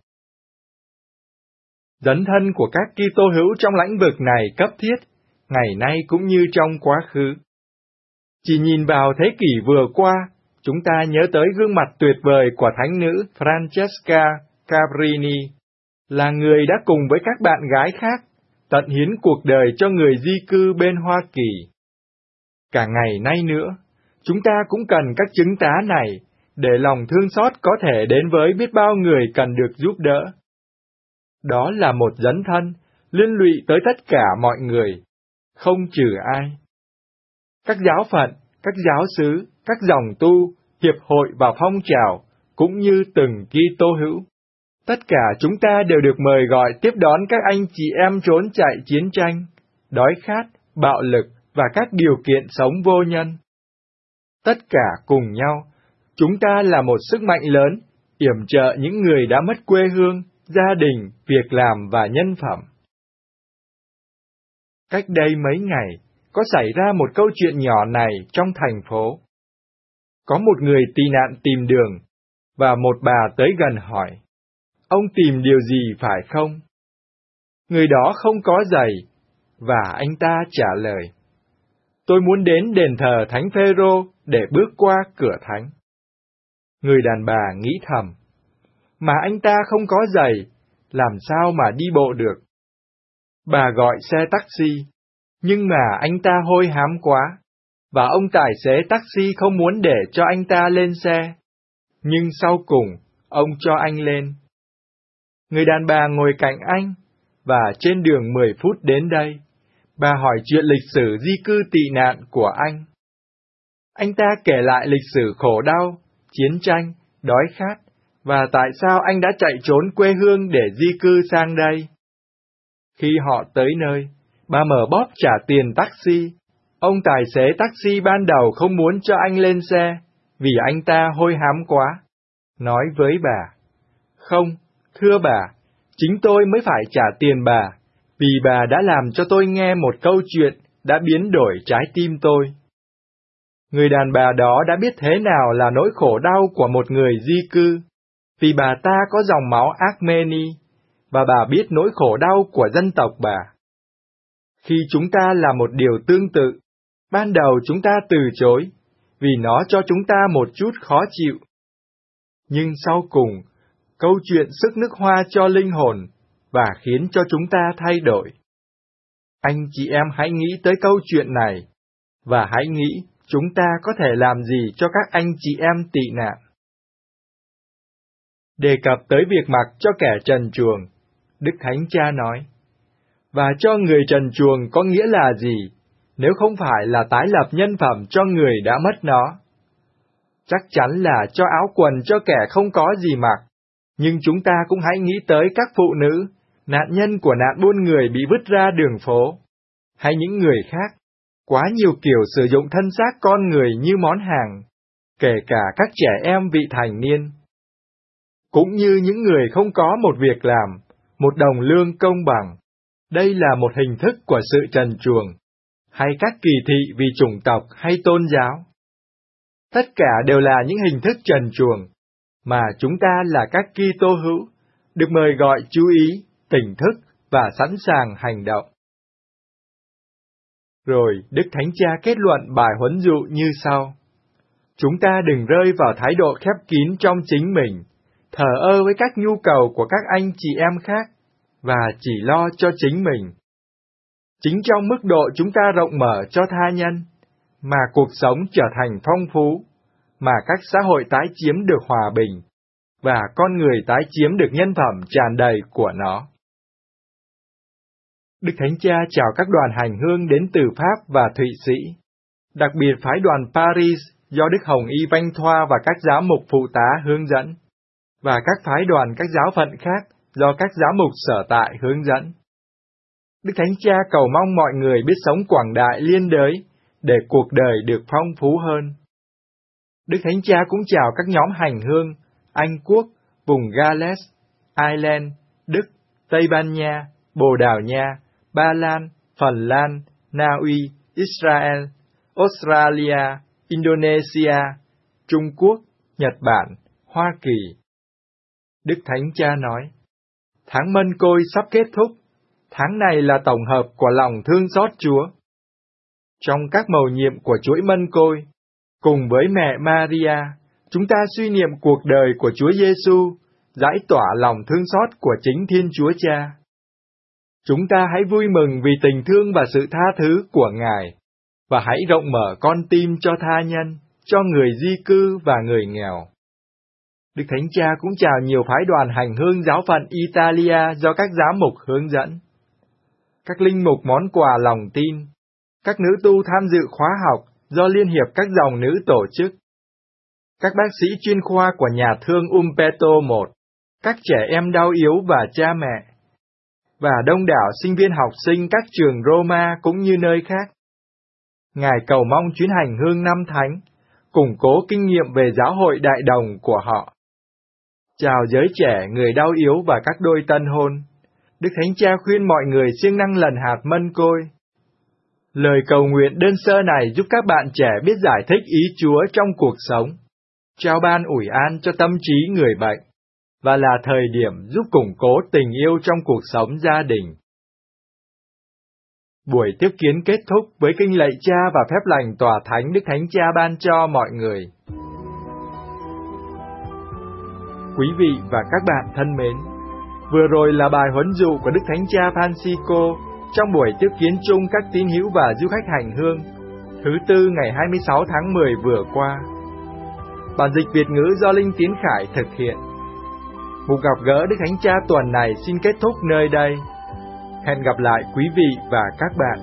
Dấn thân của các Kitô hữu trong lĩnh vực này cấp thiết, ngày nay cũng như trong quá khứ. Chỉ nhìn vào thế kỷ vừa qua, chúng ta nhớ tới gương mặt tuyệt vời của thánh nữ Francesca Cabrini, là người đã cùng với các bạn gái khác, tận hiến cuộc đời cho người di cư bên Hoa Kỳ. Cả ngày nay nữa, chúng ta cũng cần các chứng tá này, để lòng thương xót có thể đến với biết bao người cần được giúp đỡ. Đó là một dấn thân, liên lụy tới tất cả mọi người, không trừ ai. Các giáo phận, các giáo xứ, các dòng tu, hiệp hội và phong trào, cũng như từng Kitô hữu. Tất cả chúng ta đều được mời gọi tiếp đón các anh chị em trốn chạy chiến tranh, đói khát, bạo lực và các điều kiện sống vô nhân. Tất cả cùng nhau, chúng ta là một sức mạnh lớn, yểm trợ những người đã mất quê hương, gia đình, việc làm và nhân phẩm. Cách đây mấy ngày, có xảy ra một câu chuyện nhỏ này trong thành phố. Có một người tị nạn tìm đường, và một bà tới gần hỏi, ông tìm điều gì phải không? Người đó không có giày, và anh ta trả lời, tôi muốn đến đền thờ Thánh Phêrô để bước qua cửa thánh. Người đàn bà nghĩ thầm, mà anh ta không có giày, làm sao mà đi bộ được? Bà gọi xe taxi, nhưng mà anh ta hôi hám quá, và ông tài xế taxi không muốn để cho anh ta lên xe. Nhưng sau cùng, ông cho anh lên. Người đàn bà ngồi cạnh anh, và trên đường mười phút đến đây, bà hỏi chuyện lịch sử di cư tị nạn của anh. Anh ta kể lại lịch sử khổ đau, chiến tranh, đói khát, và tại sao anh đã chạy trốn quê hương để di cư sang đây. Khi họ tới nơi, bà mở bóp trả tiền taxi. Ông tài xế taxi ban đầu không muốn cho anh lên xe, vì anh ta hôi hám quá. Nói với bà, không, thưa bà, chính tôi mới phải trả tiền bà, vì bà đã làm cho tôi nghe một câu chuyện đã biến đổi trái tim tôi. Người đàn bà đó đã biết thế nào là nỗi khổ đau của một người di cư, vì bà ta có dòng máu Armeni, và bà biết nỗi khổ đau của dân tộc bà. Khi chúng ta làm một điều tương tự, ban đầu chúng ta từ chối, vì nó cho chúng ta một chút khó chịu. Nhưng sau cùng, câu chuyện sức nước hoa cho linh hồn, và khiến cho chúng ta thay đổi. Anh chị em hãy nghĩ tới câu chuyện này, và hãy nghĩ chúng ta có thể làm gì cho các anh chị em tị nạn. Đề cập tới việc mặc cho kẻ trần truồng, Đức Thánh Cha nói, và cho người trần truồng có nghĩa là gì, nếu không phải là tái lập nhân phẩm cho người đã mất nó? Chắc chắn là cho áo quần cho kẻ không có gì mặc, nhưng chúng ta cũng hãy nghĩ tới các phụ nữ, nạn nhân của nạn buôn người bị vứt ra đường phố, hay những người khác, quá nhiều kiểu sử dụng thân xác con người như món hàng, kể cả các trẻ em vị thành niên. Cũng như những người không có một việc làm, một đồng lương công bằng. Đây là một hình thức của sự trần truồng, hay các kỳ thị vì chủng tộc hay tôn giáo. Tất cả đều là những hình thức trần truồng, mà chúng ta là các Kitô hữu, được mời gọi chú ý, tỉnh thức và sẵn sàng hành động. Rồi Đức Thánh Cha kết luận bài huấn dụ như sau. Chúng ta đừng rơi vào thái độ khép kín trong chính mình, thờ ơ với các nhu cầu của các anh chị em khác, và chỉ lo cho chính mình. Chính trong mức độ chúng ta rộng mở cho tha nhân, mà cuộc sống trở thành phong phú, mà các xã hội tái chiếm được hòa bình, và con người tái chiếm được nhân phẩm tràn đầy của nó. Đức Thánh Cha chào các đoàn hành hương đến từ Pháp và Thụy Sĩ, đặc biệt phái đoàn Paris do Đức Hồng Y Vanh Thoa và các giáo mục phụ tá hướng dẫn, và các phái đoàn các giáo phận khác do các giáo mục sở tại hướng dẫn. Đức Thánh Cha cầu mong mọi người biết sống quảng đại liên đới, để cuộc đời được phong phú hơn. Đức Thánh Cha cũng chào các nhóm hành hương Anh Quốc, vùng Gales, Ireland, Đức, Tây Ban Nha, Bồ Đào Nha, Ba Lan, Phần Lan, Na Uy, Israel, Australia, Indonesia, Trung Quốc, Nhật Bản, Hoa Kỳ. Đức Thánh Cha nói, tháng Mân Côi sắp kết thúc, tháng này là tổng hợp của lòng thương xót Chúa. Trong các mầu nhiệm của chuỗi Mân Côi, cùng với mẹ Maria, chúng ta suy niệm cuộc đời của Chúa Giêsu, giải tỏa lòng thương xót của chính Thiên Chúa Cha. Chúng ta hãy vui mừng vì tình thương và sự tha thứ của Ngài, và hãy rộng mở con tim cho tha nhân, cho người di cư và người nghèo. Đức Thánh Cha cũng chào nhiều phái đoàn hành hương giáo phận Italia do các giám mục hướng dẫn. Các linh mục món quà lòng tin, các nữ tu tham dự khóa học do Liên hiệp các dòng nữ tổ chức, các bác sĩ chuyên khoa của nhà thương Umberto một, các trẻ em đau yếu và cha mẹ, và đông đảo sinh viên học sinh các trường Roma cũng như nơi khác. Ngài cầu mong chuyến hành hương năm thánh, củng cố kinh nghiệm về giáo hội đại đồng của họ. Chào giới trẻ, người đau yếu và các đôi tân hôn. Đức Thánh Cha khuyên mọi người siêng năng lần hạt mân côi. Lời cầu nguyện đơn sơ này giúp các bạn trẻ biết giải thích ý Chúa trong cuộc sống, trao ban ủi an cho tâm trí người bệnh, và là thời điểm giúp củng cố tình yêu trong cuộc sống gia đình. Buổi tiếp kiến kết thúc với kinh lạy Cha và phép lành tòa thánh Đức Thánh Cha ban cho mọi người. Quý vị và các bạn thân mến, vừa rồi là bài huấn dụ của Đức Thánh Cha Francisco trong buổi tiếp kiến chung các tín hữu và du khách hành hương thứ tư ngày hai mươi sáu tháng mười vừa qua. Bản dịch Việt ngữ do Linh Tiến Khải thực hiện. Mục gặp gỡ Đức Thánh Cha tuần này xin kết thúc nơi đây. Hẹn gặp lại quý vị và các bạn.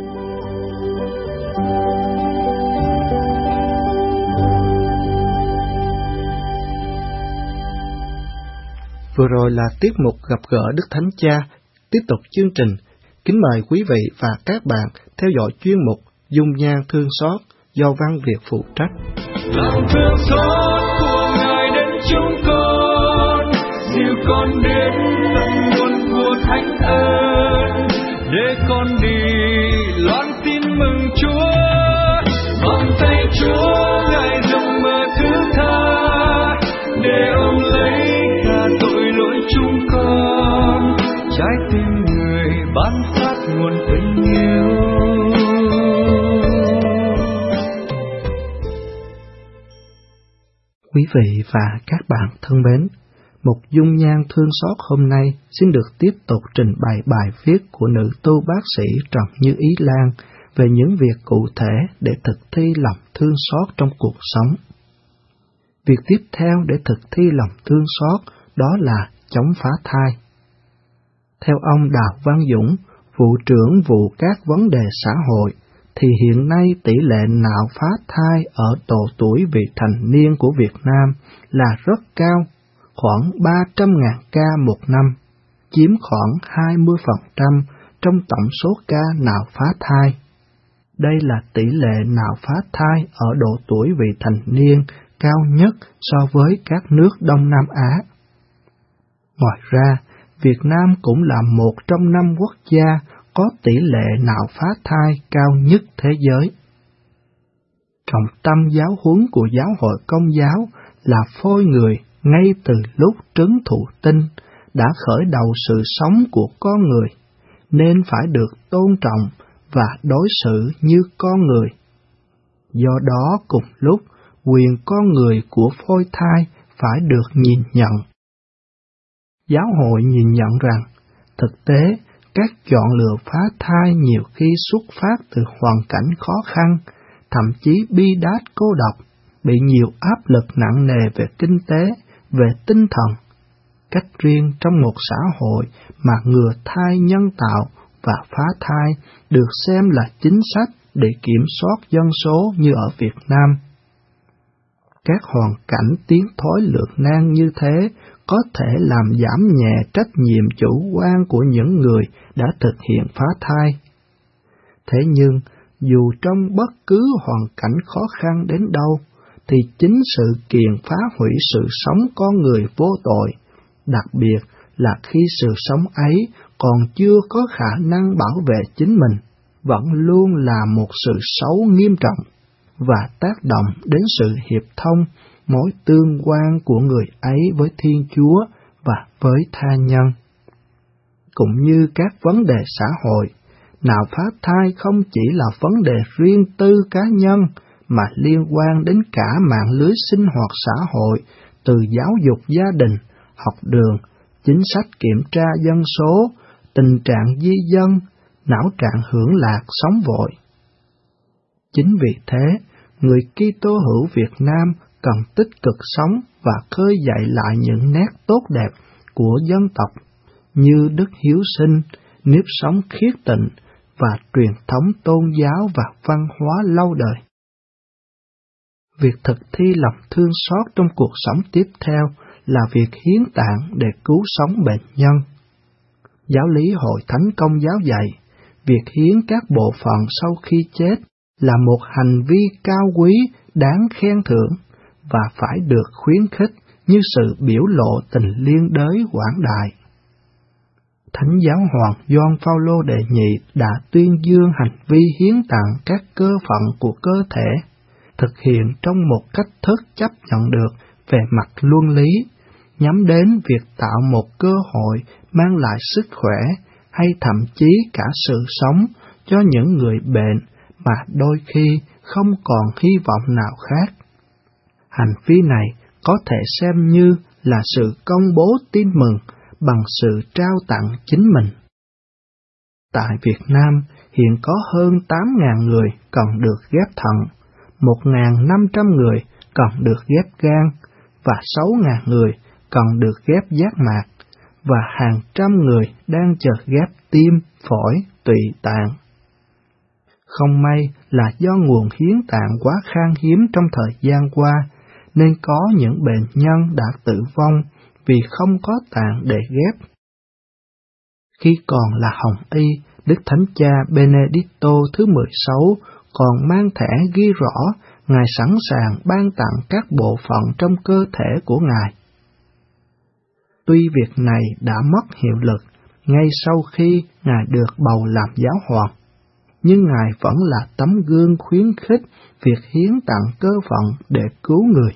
Vừa rồi là tiết mục gặp gỡ Đức Thánh Cha. Tiếp tục chương trình, kính mời quý vị và các bạn theo dõi chuyên mục Dung nhan thương xót do Văn Việt phụ trách. Lòng thương xót của Ngài đến chúng con, dìu con đến tận nguồn của thánh ơn, để con đi loan tin mừng Chúa. Vòng tay Chúa Ngài rộng mở thứ tha, để ôm lấy cả tội lỗi chúng con. Trái tim người ban phát nguồn tình yêu. Quý vị và các bạn thân mến, một dung nhan thương xót hôm nay xin được tiếp tục trình bày bài viết của nữ tu bác sĩ Trần Như Ý Lan về những việc cụ thể để thực thi lòng thương xót trong cuộc sống. Việc tiếp theo để thực thi lòng thương xót đó là chống phá thai. Theo ông Đào Văn Dũng, vụ trưởng vụ các vấn đề xã hội, thì hiện nay tỷ lệ nạo phá thai ở độ tuổi vị thành niên của Việt Nam là rất cao, khoảng ba trăm nghìn ca một năm, chiếm khoảng hai mươi phần trăm trong tổng số ca nạo phá thai. Đây là tỷ lệ nạo phá thai ở độ tuổi vị thành niên cao nhất so với các nước Đông Nam Á. Ngoài ra, Việt Nam cũng là một trong năm quốc gia có tỷ lệ nạo phá thai cao nhất thế giới. Trọng tâm giáo huấn của giáo hội Công giáo là phôi người ngay từ lúc trứng thụ tinh đã khởi đầu sự sống của con người, nên phải được tôn trọng và đối xử như con người. Do đó cùng lúc, quyền con người của phôi thai phải được nhìn nhận. Giáo hội nhìn nhận rằng, thực tế, các chọn lựa phá thai nhiều khi xuất phát từ hoàn cảnh khó khăn, thậm chí bi đát cô độc, bị nhiều áp lực nặng nề về kinh tế, về tinh thần. Cách riêng trong một xã hội mà ngừa thai nhân tạo và phá thai được xem là chính sách để kiểm soát dân số như ở Việt Nam. Các hoàn cảnh tiến thoái lưỡng nan như thế có thể làm giảm nhẹ trách nhiệm chủ quan của những người đã thực hiện phá thai. Thế nhưng, dù trong bất cứ hoàn cảnh khó khăn đến đâu, thì chính sự kiềm phá hủy sự sống con người vô tội, đặc biệt là khi sự sống ấy còn chưa có khả năng bảo vệ chính mình, vẫn luôn là một sự xấu nghiêm trọng và tác động đến sự hiệp thông, mối tương quan của người ấy với Thiên Chúa và với tha nhân. Cũng như các vấn đề xã hội, nào phá thai không chỉ là vấn đề riêng tư cá nhân, mà liên quan đến cả mạng lưới sinh hoạt xã hội, từ giáo dục gia đình, học đường, chính sách kiểm tra dân số, tình trạng di dân, não trạng hưởng lạc sống vội. Chính vì thế, người Kitô hữu Việt Nam cần tích cực sống và khơi dậy lại những nét tốt đẹp của dân tộc như đức hiếu sinh, nếp sống khiết tịnh và truyền thống tôn giáo và văn hóa lâu đời. Việc thực thi lòng thương xót trong cuộc sống tiếp theo là việc hiến tạng để cứu sống bệnh nhân. Giáo lý Hội Thánh Công giáo dạy, việc hiến các bộ phận sau khi chết là một hành vi cao quý, đáng khen thưởng, và phải được khuyến khích như sự biểu lộ tình liên đới quảng đại. Thánh giáo hoàng Gioan Phaolô đệ nhị đã tuyên dương hành vi hiến tặng các cơ phận của cơ thể, thực hiện trong một cách thức chấp nhận được về mặt luân lý, nhắm đến việc tạo một cơ hội mang lại sức khỏe hay thậm chí cả sự sống cho những người bệnh mà đôi khi không còn hy vọng nào khác. Hành vi này có thể xem như là sự công bố tin mừng bằng sự trao tặng chính mình. Tại Việt Nam hiện có hơn tám nghìn người cần được ghép thận, một nghìn năm trăm người cần được ghép gan và sáu nghìn người cần được ghép giác mạc, và hàng trăm người đang chờ ghép tim, phổi, tụy tạng. Không may là do nguồn hiến tạng quá khan hiếm trong thời gian qua, nên có những bệnh nhân đã tử vong vì không có tạng để ghép. Khi còn là hồng y, Đức Thánh Cha Benedicto thứ mười sáu còn mang thẻ ghi rõ Ngài sẵn sàng ban tặng các bộ phận trong cơ thể của Ngài. Tuy việc này đã mất hiệu lực ngay sau khi Ngài được bầu làm giáo hoàng, nhưng Ngài vẫn là tấm gương khuyến khích việc hiến tặng cơ phận để cứu người.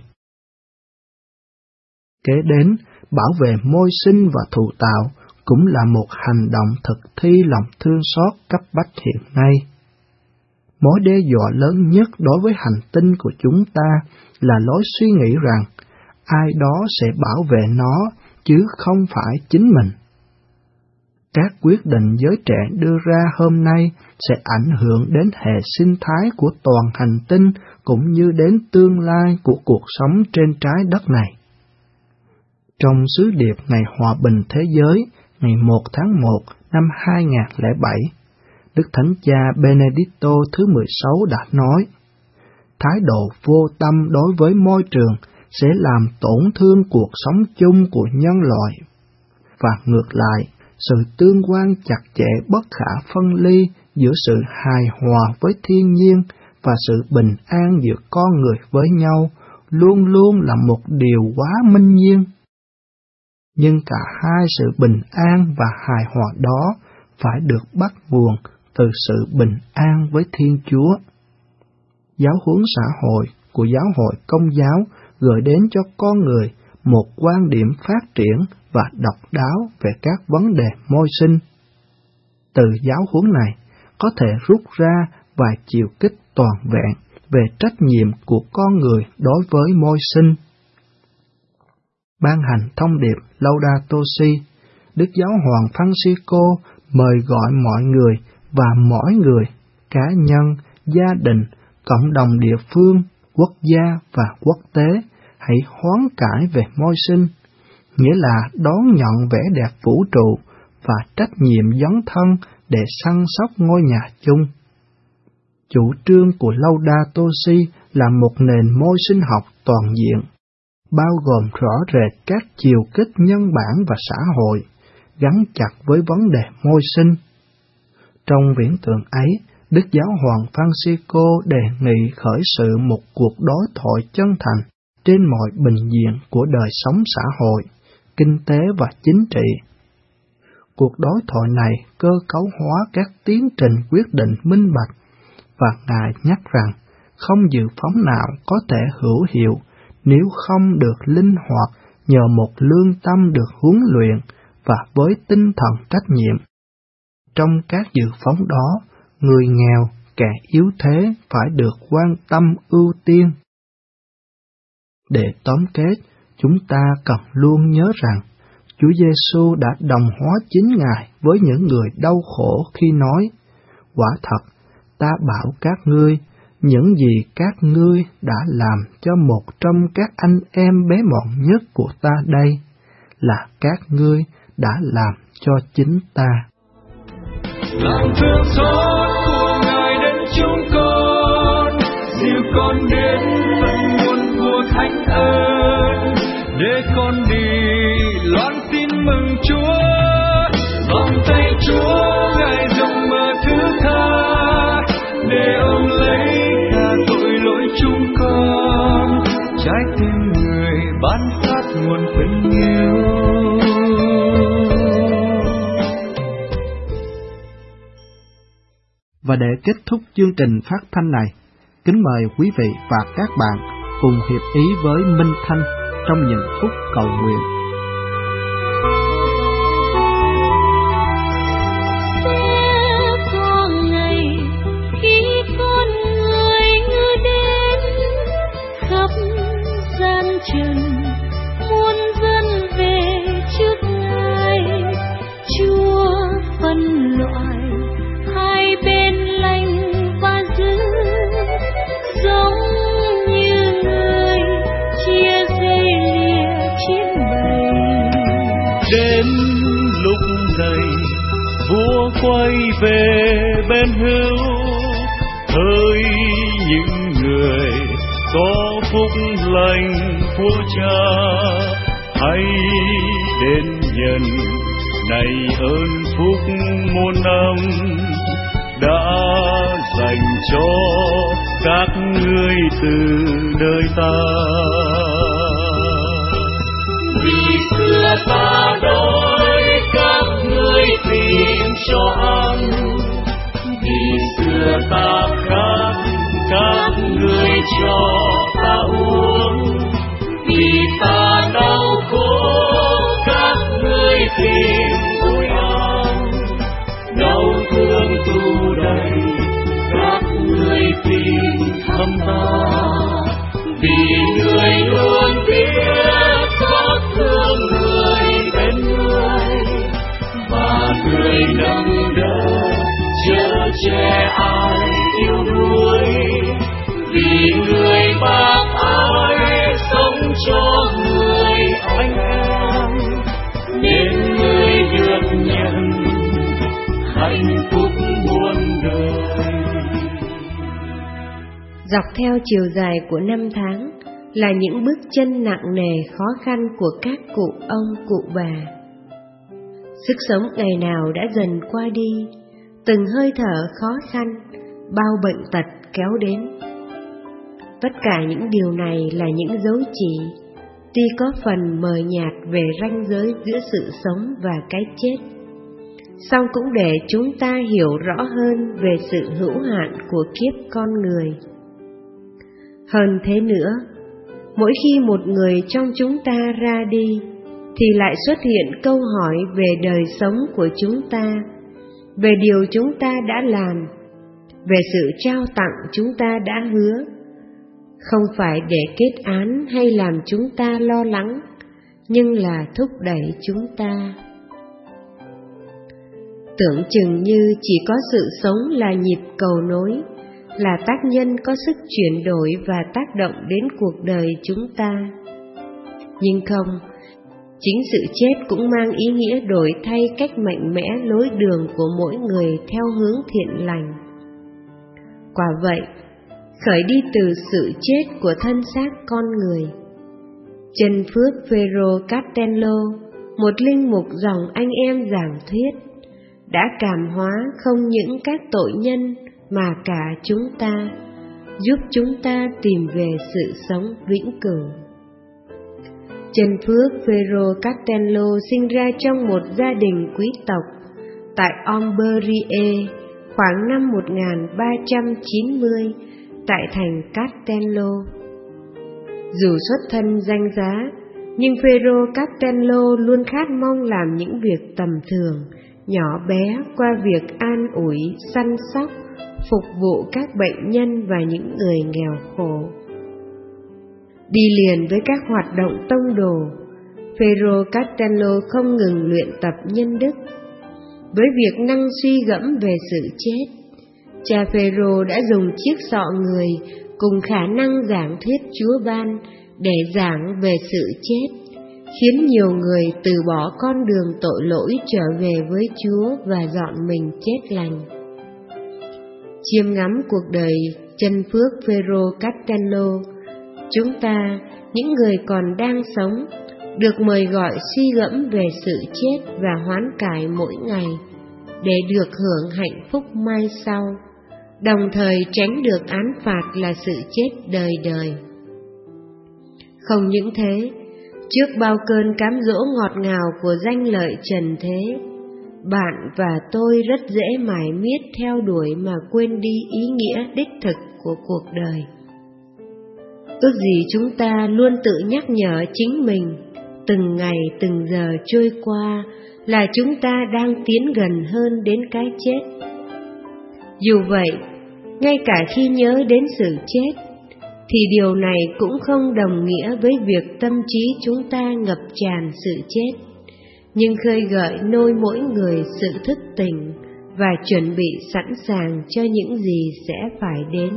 Kế đến, bảo vệ môi sinh và thụ tạo cũng là một hành động thực thi lòng thương xót cấp bách hiện nay. Mối đe dọa lớn nhất đối với hành tinh của chúng ta là lối suy nghĩ rằng ai đó sẽ bảo vệ nó, chứ không phải chính mình. Các quyết định giới trẻ đưa ra hôm nay sẽ ảnh hưởng đến hệ sinh thái của toàn hành tinh cũng như đến tương lai của cuộc sống trên trái đất này. Trong sứ điệp Ngày Hòa bình Thế giới, ngày một tháng một năm hai nghìn không trăm lẻ bảy, Đức Thánh Cha Benedicto thứ mười sáu đã nói, thái độ vô tâm đối với môi trường sẽ làm tổn thương cuộc sống chung của nhân loại, và ngược lại, sự tương quan chặt chẽ bất khả phân ly giữa sự hài hòa với thiên nhiên và sự bình an giữa con người với nhau luôn luôn là một điều quá minh nhiên. Nhưng cả hai sự bình an và hài hòa đó phải được bắt nguồn từ sự bình an với Thiên Chúa. Giáo huấn xã hội của Giáo hội Công giáo gửi đến cho con người một quan điểm phát triển và độc đáo về các vấn đề môi sinh. Từ giáo huấn này có thể rút ra vài chiều kích toàn vẹn về trách nhiệm của con người đối với môi sinh. Ban hành thông điệp Laudato Si, Đức Giáo hoàng Francisco mời gọi mọi người và mỗi người, cá nhân, gia đình, cộng đồng địa phương quốc gia và quốc tế hãy hoán cải về môi sinh, nghĩa là đón nhận vẻ đẹp vũ trụ và trách nhiệm dấn thân để săn sóc ngôi nhà chung. Chủ trương của Laudato Si là một nền môi sinh học toàn diện, bao gồm rõ rệt các chiều kích nhân bản và xã hội, gắn chặt với vấn đề môi sinh. Trong viễn tượng ấy, Đức Giáo hoàng Francisco đề nghị khởi sự một cuộc đối thoại chân thành trên mọi bình diện của đời sống xã hội, kinh tế và chính trị. Cuộc đối thoại này cơ cấu hóa các tiến trình quyết định minh bạch, và Ngài nhắc rằng không dự phóng nào có thể hữu hiệu nếu không được linh hoạt nhờ một lương tâm được huấn luyện và với tinh thần trách nhiệm. Trong các dự phóng đó, người nghèo, kẻ yếu thế phải được quan tâm ưu tiên. Để tóm kết, chúng ta cần luôn nhớ rằng Chúa Giêsu đã đồng hóa chính Ngài với những người đau khổ khi nói: quả thật, ta bảo các ngươi, những gì các ngươi đã làm cho một trong các anh em bé mọn nhất của ta đây, là các ngươi đã làm cho chính ta. Lòng thương xót của Ngài đến chúng con, dìu con đến tận nguồn của thánh ơn, để con đi loan tin mừng Chúa. Vòng tay Chúa Ngài rộng mở thứ tha, để ôm lấy cả tội lỗi chúng con, trái tim người ban phát nguồn tình yêu. Và để kết thúc chương trình phát thanh này, kính mời quý vị và các bạn cùng hiệp ý với Minh Thanh trong những phút cầu nguyện. Quay về bên hữu, hỡi những người có phúc lành của Cha, hãy đến nhận này ơn phúc muôn năm đã dành cho các ngươi từ đời ta. Vì xưa ta đói, các ngươi tìm cho ăn, vì xưa ta khát, các ngươi cho ta uống, vì ta đau khổ, các ngươi tìm vui an, đau thương tu đầy, các ngươi tìm thăm ta, vì người luôn biết xót thương người bên người, và người nâng đỡ chở che ai yêu đuối, vì người bác ái sống cho người anh em, nên người được nhận hạnh phúc muôn đời. Dọc theo chiều dài của năm tháng là những bước chân nặng nề khó khăn của các cụ ông cụ bà. Sức sống ngày nào đã dần qua đi, từng hơi thở khó khăn, bao bệnh tật kéo đến. Tất cả những điều này là những dấu chỉ, tuy có phần mờ nhạt về ranh giới giữa sự sống và cái chết, song cũng để chúng ta hiểu rõ hơn về sự hữu hạn của kiếp con người. Hơn thế nữa, mỗi khi một người trong chúng ta ra đi, thì lại xuất hiện câu hỏi về đời sống của chúng ta, về điều chúng ta đã làm, về sự trao tặng chúng ta đã hứa, không phải để kết án hay làm chúng ta lo lắng, nhưng là thúc đẩy chúng ta. Tưởng chừng như chỉ có sự sống là nhịp cầu nối, là tác nhân có sức chuyển đổi và tác động đến cuộc đời chúng ta. Nhưng không, chính sự chết cũng mang ý nghĩa đổi thay cách mạnh mẽ lối đường của mỗi người theo hướng thiện lành. Quả vậy, khởi đi từ sự chết của thân xác con người, Chân Phước Phêrô Castello, một linh mục dòng anh em giảng thuyết, đã cảm hóa không những các tội nhân mà cả chúng ta, giúp chúng ta tìm về sự sống vĩnh cửu. Chân Phước Phêrô Castello sinh ra trong một gia đình quý tộc tại Omberie khoảng năm một nghìn ba trăm chín mươi tại thành Castello. Dù xuất thân danh giá, nhưng Phêrô Castello luôn khát mong làm những việc tầm thường, nhỏ bé qua việc an ủi, săn sóc, phục vụ các bệnh nhân và những người nghèo khổ. Đi liền với các hoạt động tông đồ, Phêrô Castello không ngừng luyện tập nhân đức. Với việc năng suy gẫm về sự chết, cha Phêrô đã dùng chiếc sọ người cùng khả năng giảng thuyết Chúa ban để giảng về sự chết, khiến nhiều người từ bỏ con đường tội lỗi trở về với Chúa và dọn mình chết lành. Chiêm ngắm cuộc đời Chân Phước Phêrô Castello, chúng ta, những người còn đang sống, được mời gọi suy gẫm về sự chết và hoán cải mỗi ngày để được hưởng hạnh phúc mai sau, đồng thời tránh được án phạt là sự chết đời đời. Không những thế, trước bao cơn cám dỗ ngọt ngào của danh lợi trần thế, bạn và tôi rất dễ mải miết theo đuổi mà quên đi ý nghĩa đích thực của cuộc đời. Ước gì chúng ta luôn tự nhắc nhở chính mình, từng ngày từng giờ trôi qua là chúng ta đang tiến gần hơn đến cái chết. Dù vậy, ngay cả khi nhớ đến sự chết, thì điều này cũng không đồng nghĩa với việc tâm trí chúng ta ngập tràn sự chết, nhưng khơi gợi nôi mỗi người sự thức tỉnh và chuẩn bị sẵn sàng cho những gì sẽ phải đến.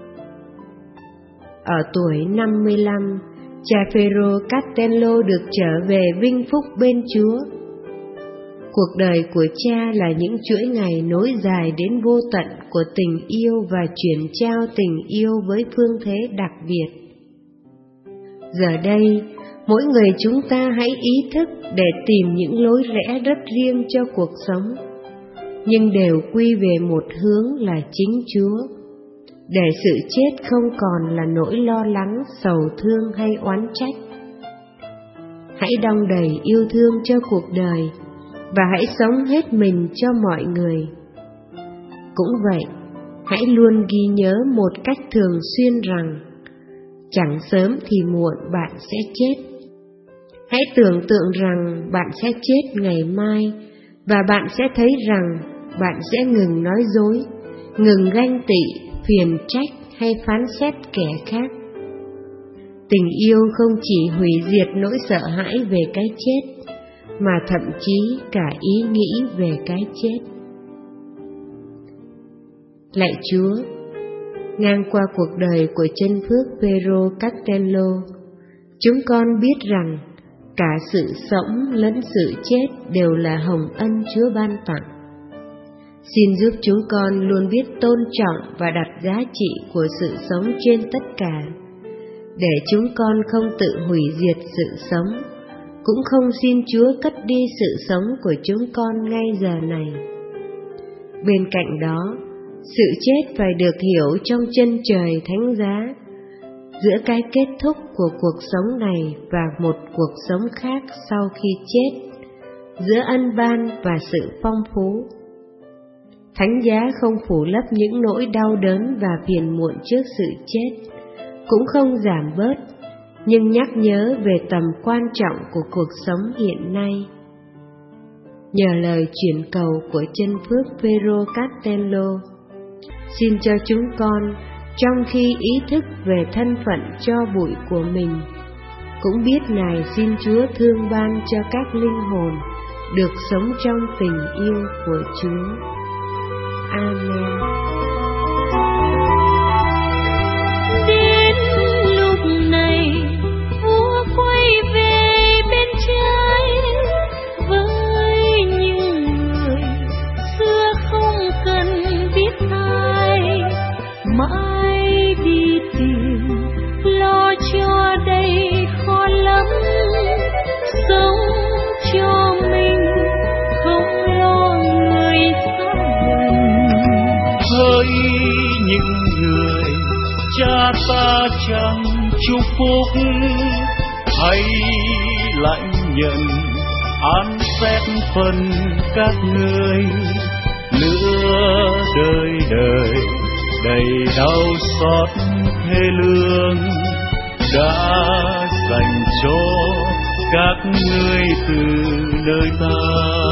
Ở tuổi năm mươi lăm, cha Phêrô Castello được trở về vinh phúc bên Chúa. Cuộc đời của cha là những chuỗi ngày nối dài đến vô tận của tình yêu và chuyển trao tình yêu với phương thế đặc biệt. Giờ đây, mỗi người chúng ta hãy ý thức để tìm những lối rẽ rất riêng cho cuộc sống, nhưng đều quy về một hướng là chính Chúa, để sự chết không còn là nỗi lo lắng, sầu thương hay oán trách. Hãy đong đầy yêu thương cho cuộc đời và hãy sống hết mình cho mọi người. Cũng vậy, hãy luôn ghi nhớ một cách thường xuyên rằng chẳng sớm thì muộn bạn sẽ chết. Hãy tưởng tượng rằng bạn sẽ chết ngày mai, và bạn sẽ thấy rằng bạn sẽ ngừng nói dối, ngừng ganh tị, phiền trách hay phán xét kẻ khác. Tình yêu không chỉ hủy diệt nỗi sợ hãi về cái chết, mà thậm chí cả ý nghĩ về cái chết. Lạy Chúa, ngang qua cuộc đời của Chân Phước Phêrô Castello, chúng con biết rằng cả sự sống lẫn sự chết đều là hồng ân Chúa ban tặng. Xin giúp chúng con luôn biết tôn trọng và đặt giá trị của sự sống trên tất cả, để chúng con không tự hủy diệt sự sống, cũng không xin Chúa cất đi sự sống của chúng con ngay giờ này. Bên cạnh đó, sự chết phải được hiểu trong chân trời thánh giá, giữa cái kết thúc của cuộc sống này và một cuộc sống khác sau khi chết, giữa ân ban và sự phong phú. Thánh giá không phủ lấp những nỗi đau đớn và phiền muộn trước sự chết, cũng không giảm bớt, nhưng nhắc nhớ về tầm quan trọng của cuộc sống hiện nay. Nhờ lời chuyển cầu của Chân Phước Phêrô Castello, xin cho chúng con, trong khi ý thức về thân phận cho bụi của mình, cũng biết Ngài xin Chúa thương ban cho các linh hồn được sống trong tình yêu của Chúa. Amen. ta chẳng chúc phúc, hay lãnh nhận án xét phần các ngươi, lửa đời đời đầy đau xót thê lương đã dành cho các ngươi từ nơi ta.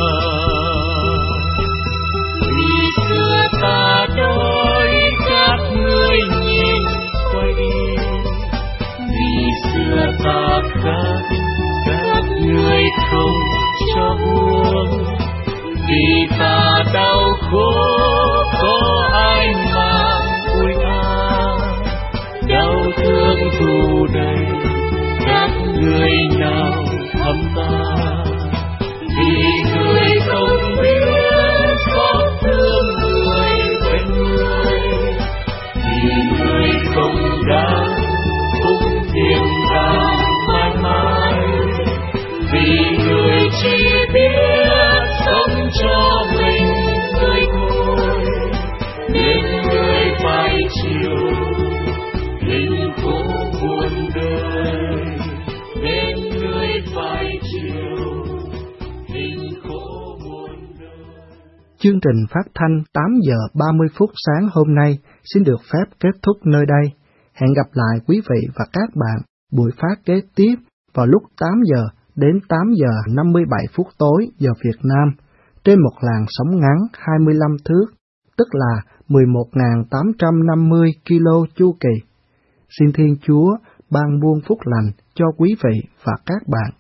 Vì xưa ta đói các ngươi nhìn quay đi, vì xưa ta khát các ngươi không cho uống, vì ta đau khổ có ai mang vui an, đau thương thù đầy các ngươi nào thăm ta. Vì người không biết xót thương người bên người, vì người không đáng cũng thiên đàng mãi mãi, vì người chỉ biết sống cho mình người thôi, nên người phải chịu hình khổ buồn đời, nên người phải chịu hình khổ buồn đời. Chương trình phát thanh tám giờ ba mươi phút sáng hôm nay xin được phép kết thúc nơi đây. Hẹn gặp lại quý vị và các bạn buổi phát kế tiếp vào lúc tám giờ đến tám giờ năm mươi bảy phút tối giờ Việt Nam, trên một làn sóng ngắn hai mươi lăm thước, tức là mười một nghìn tám trăm năm mươi ki lô chu kỳ. Xin Thiên Chúa ban buông phúc lành cho quý vị và các bạn.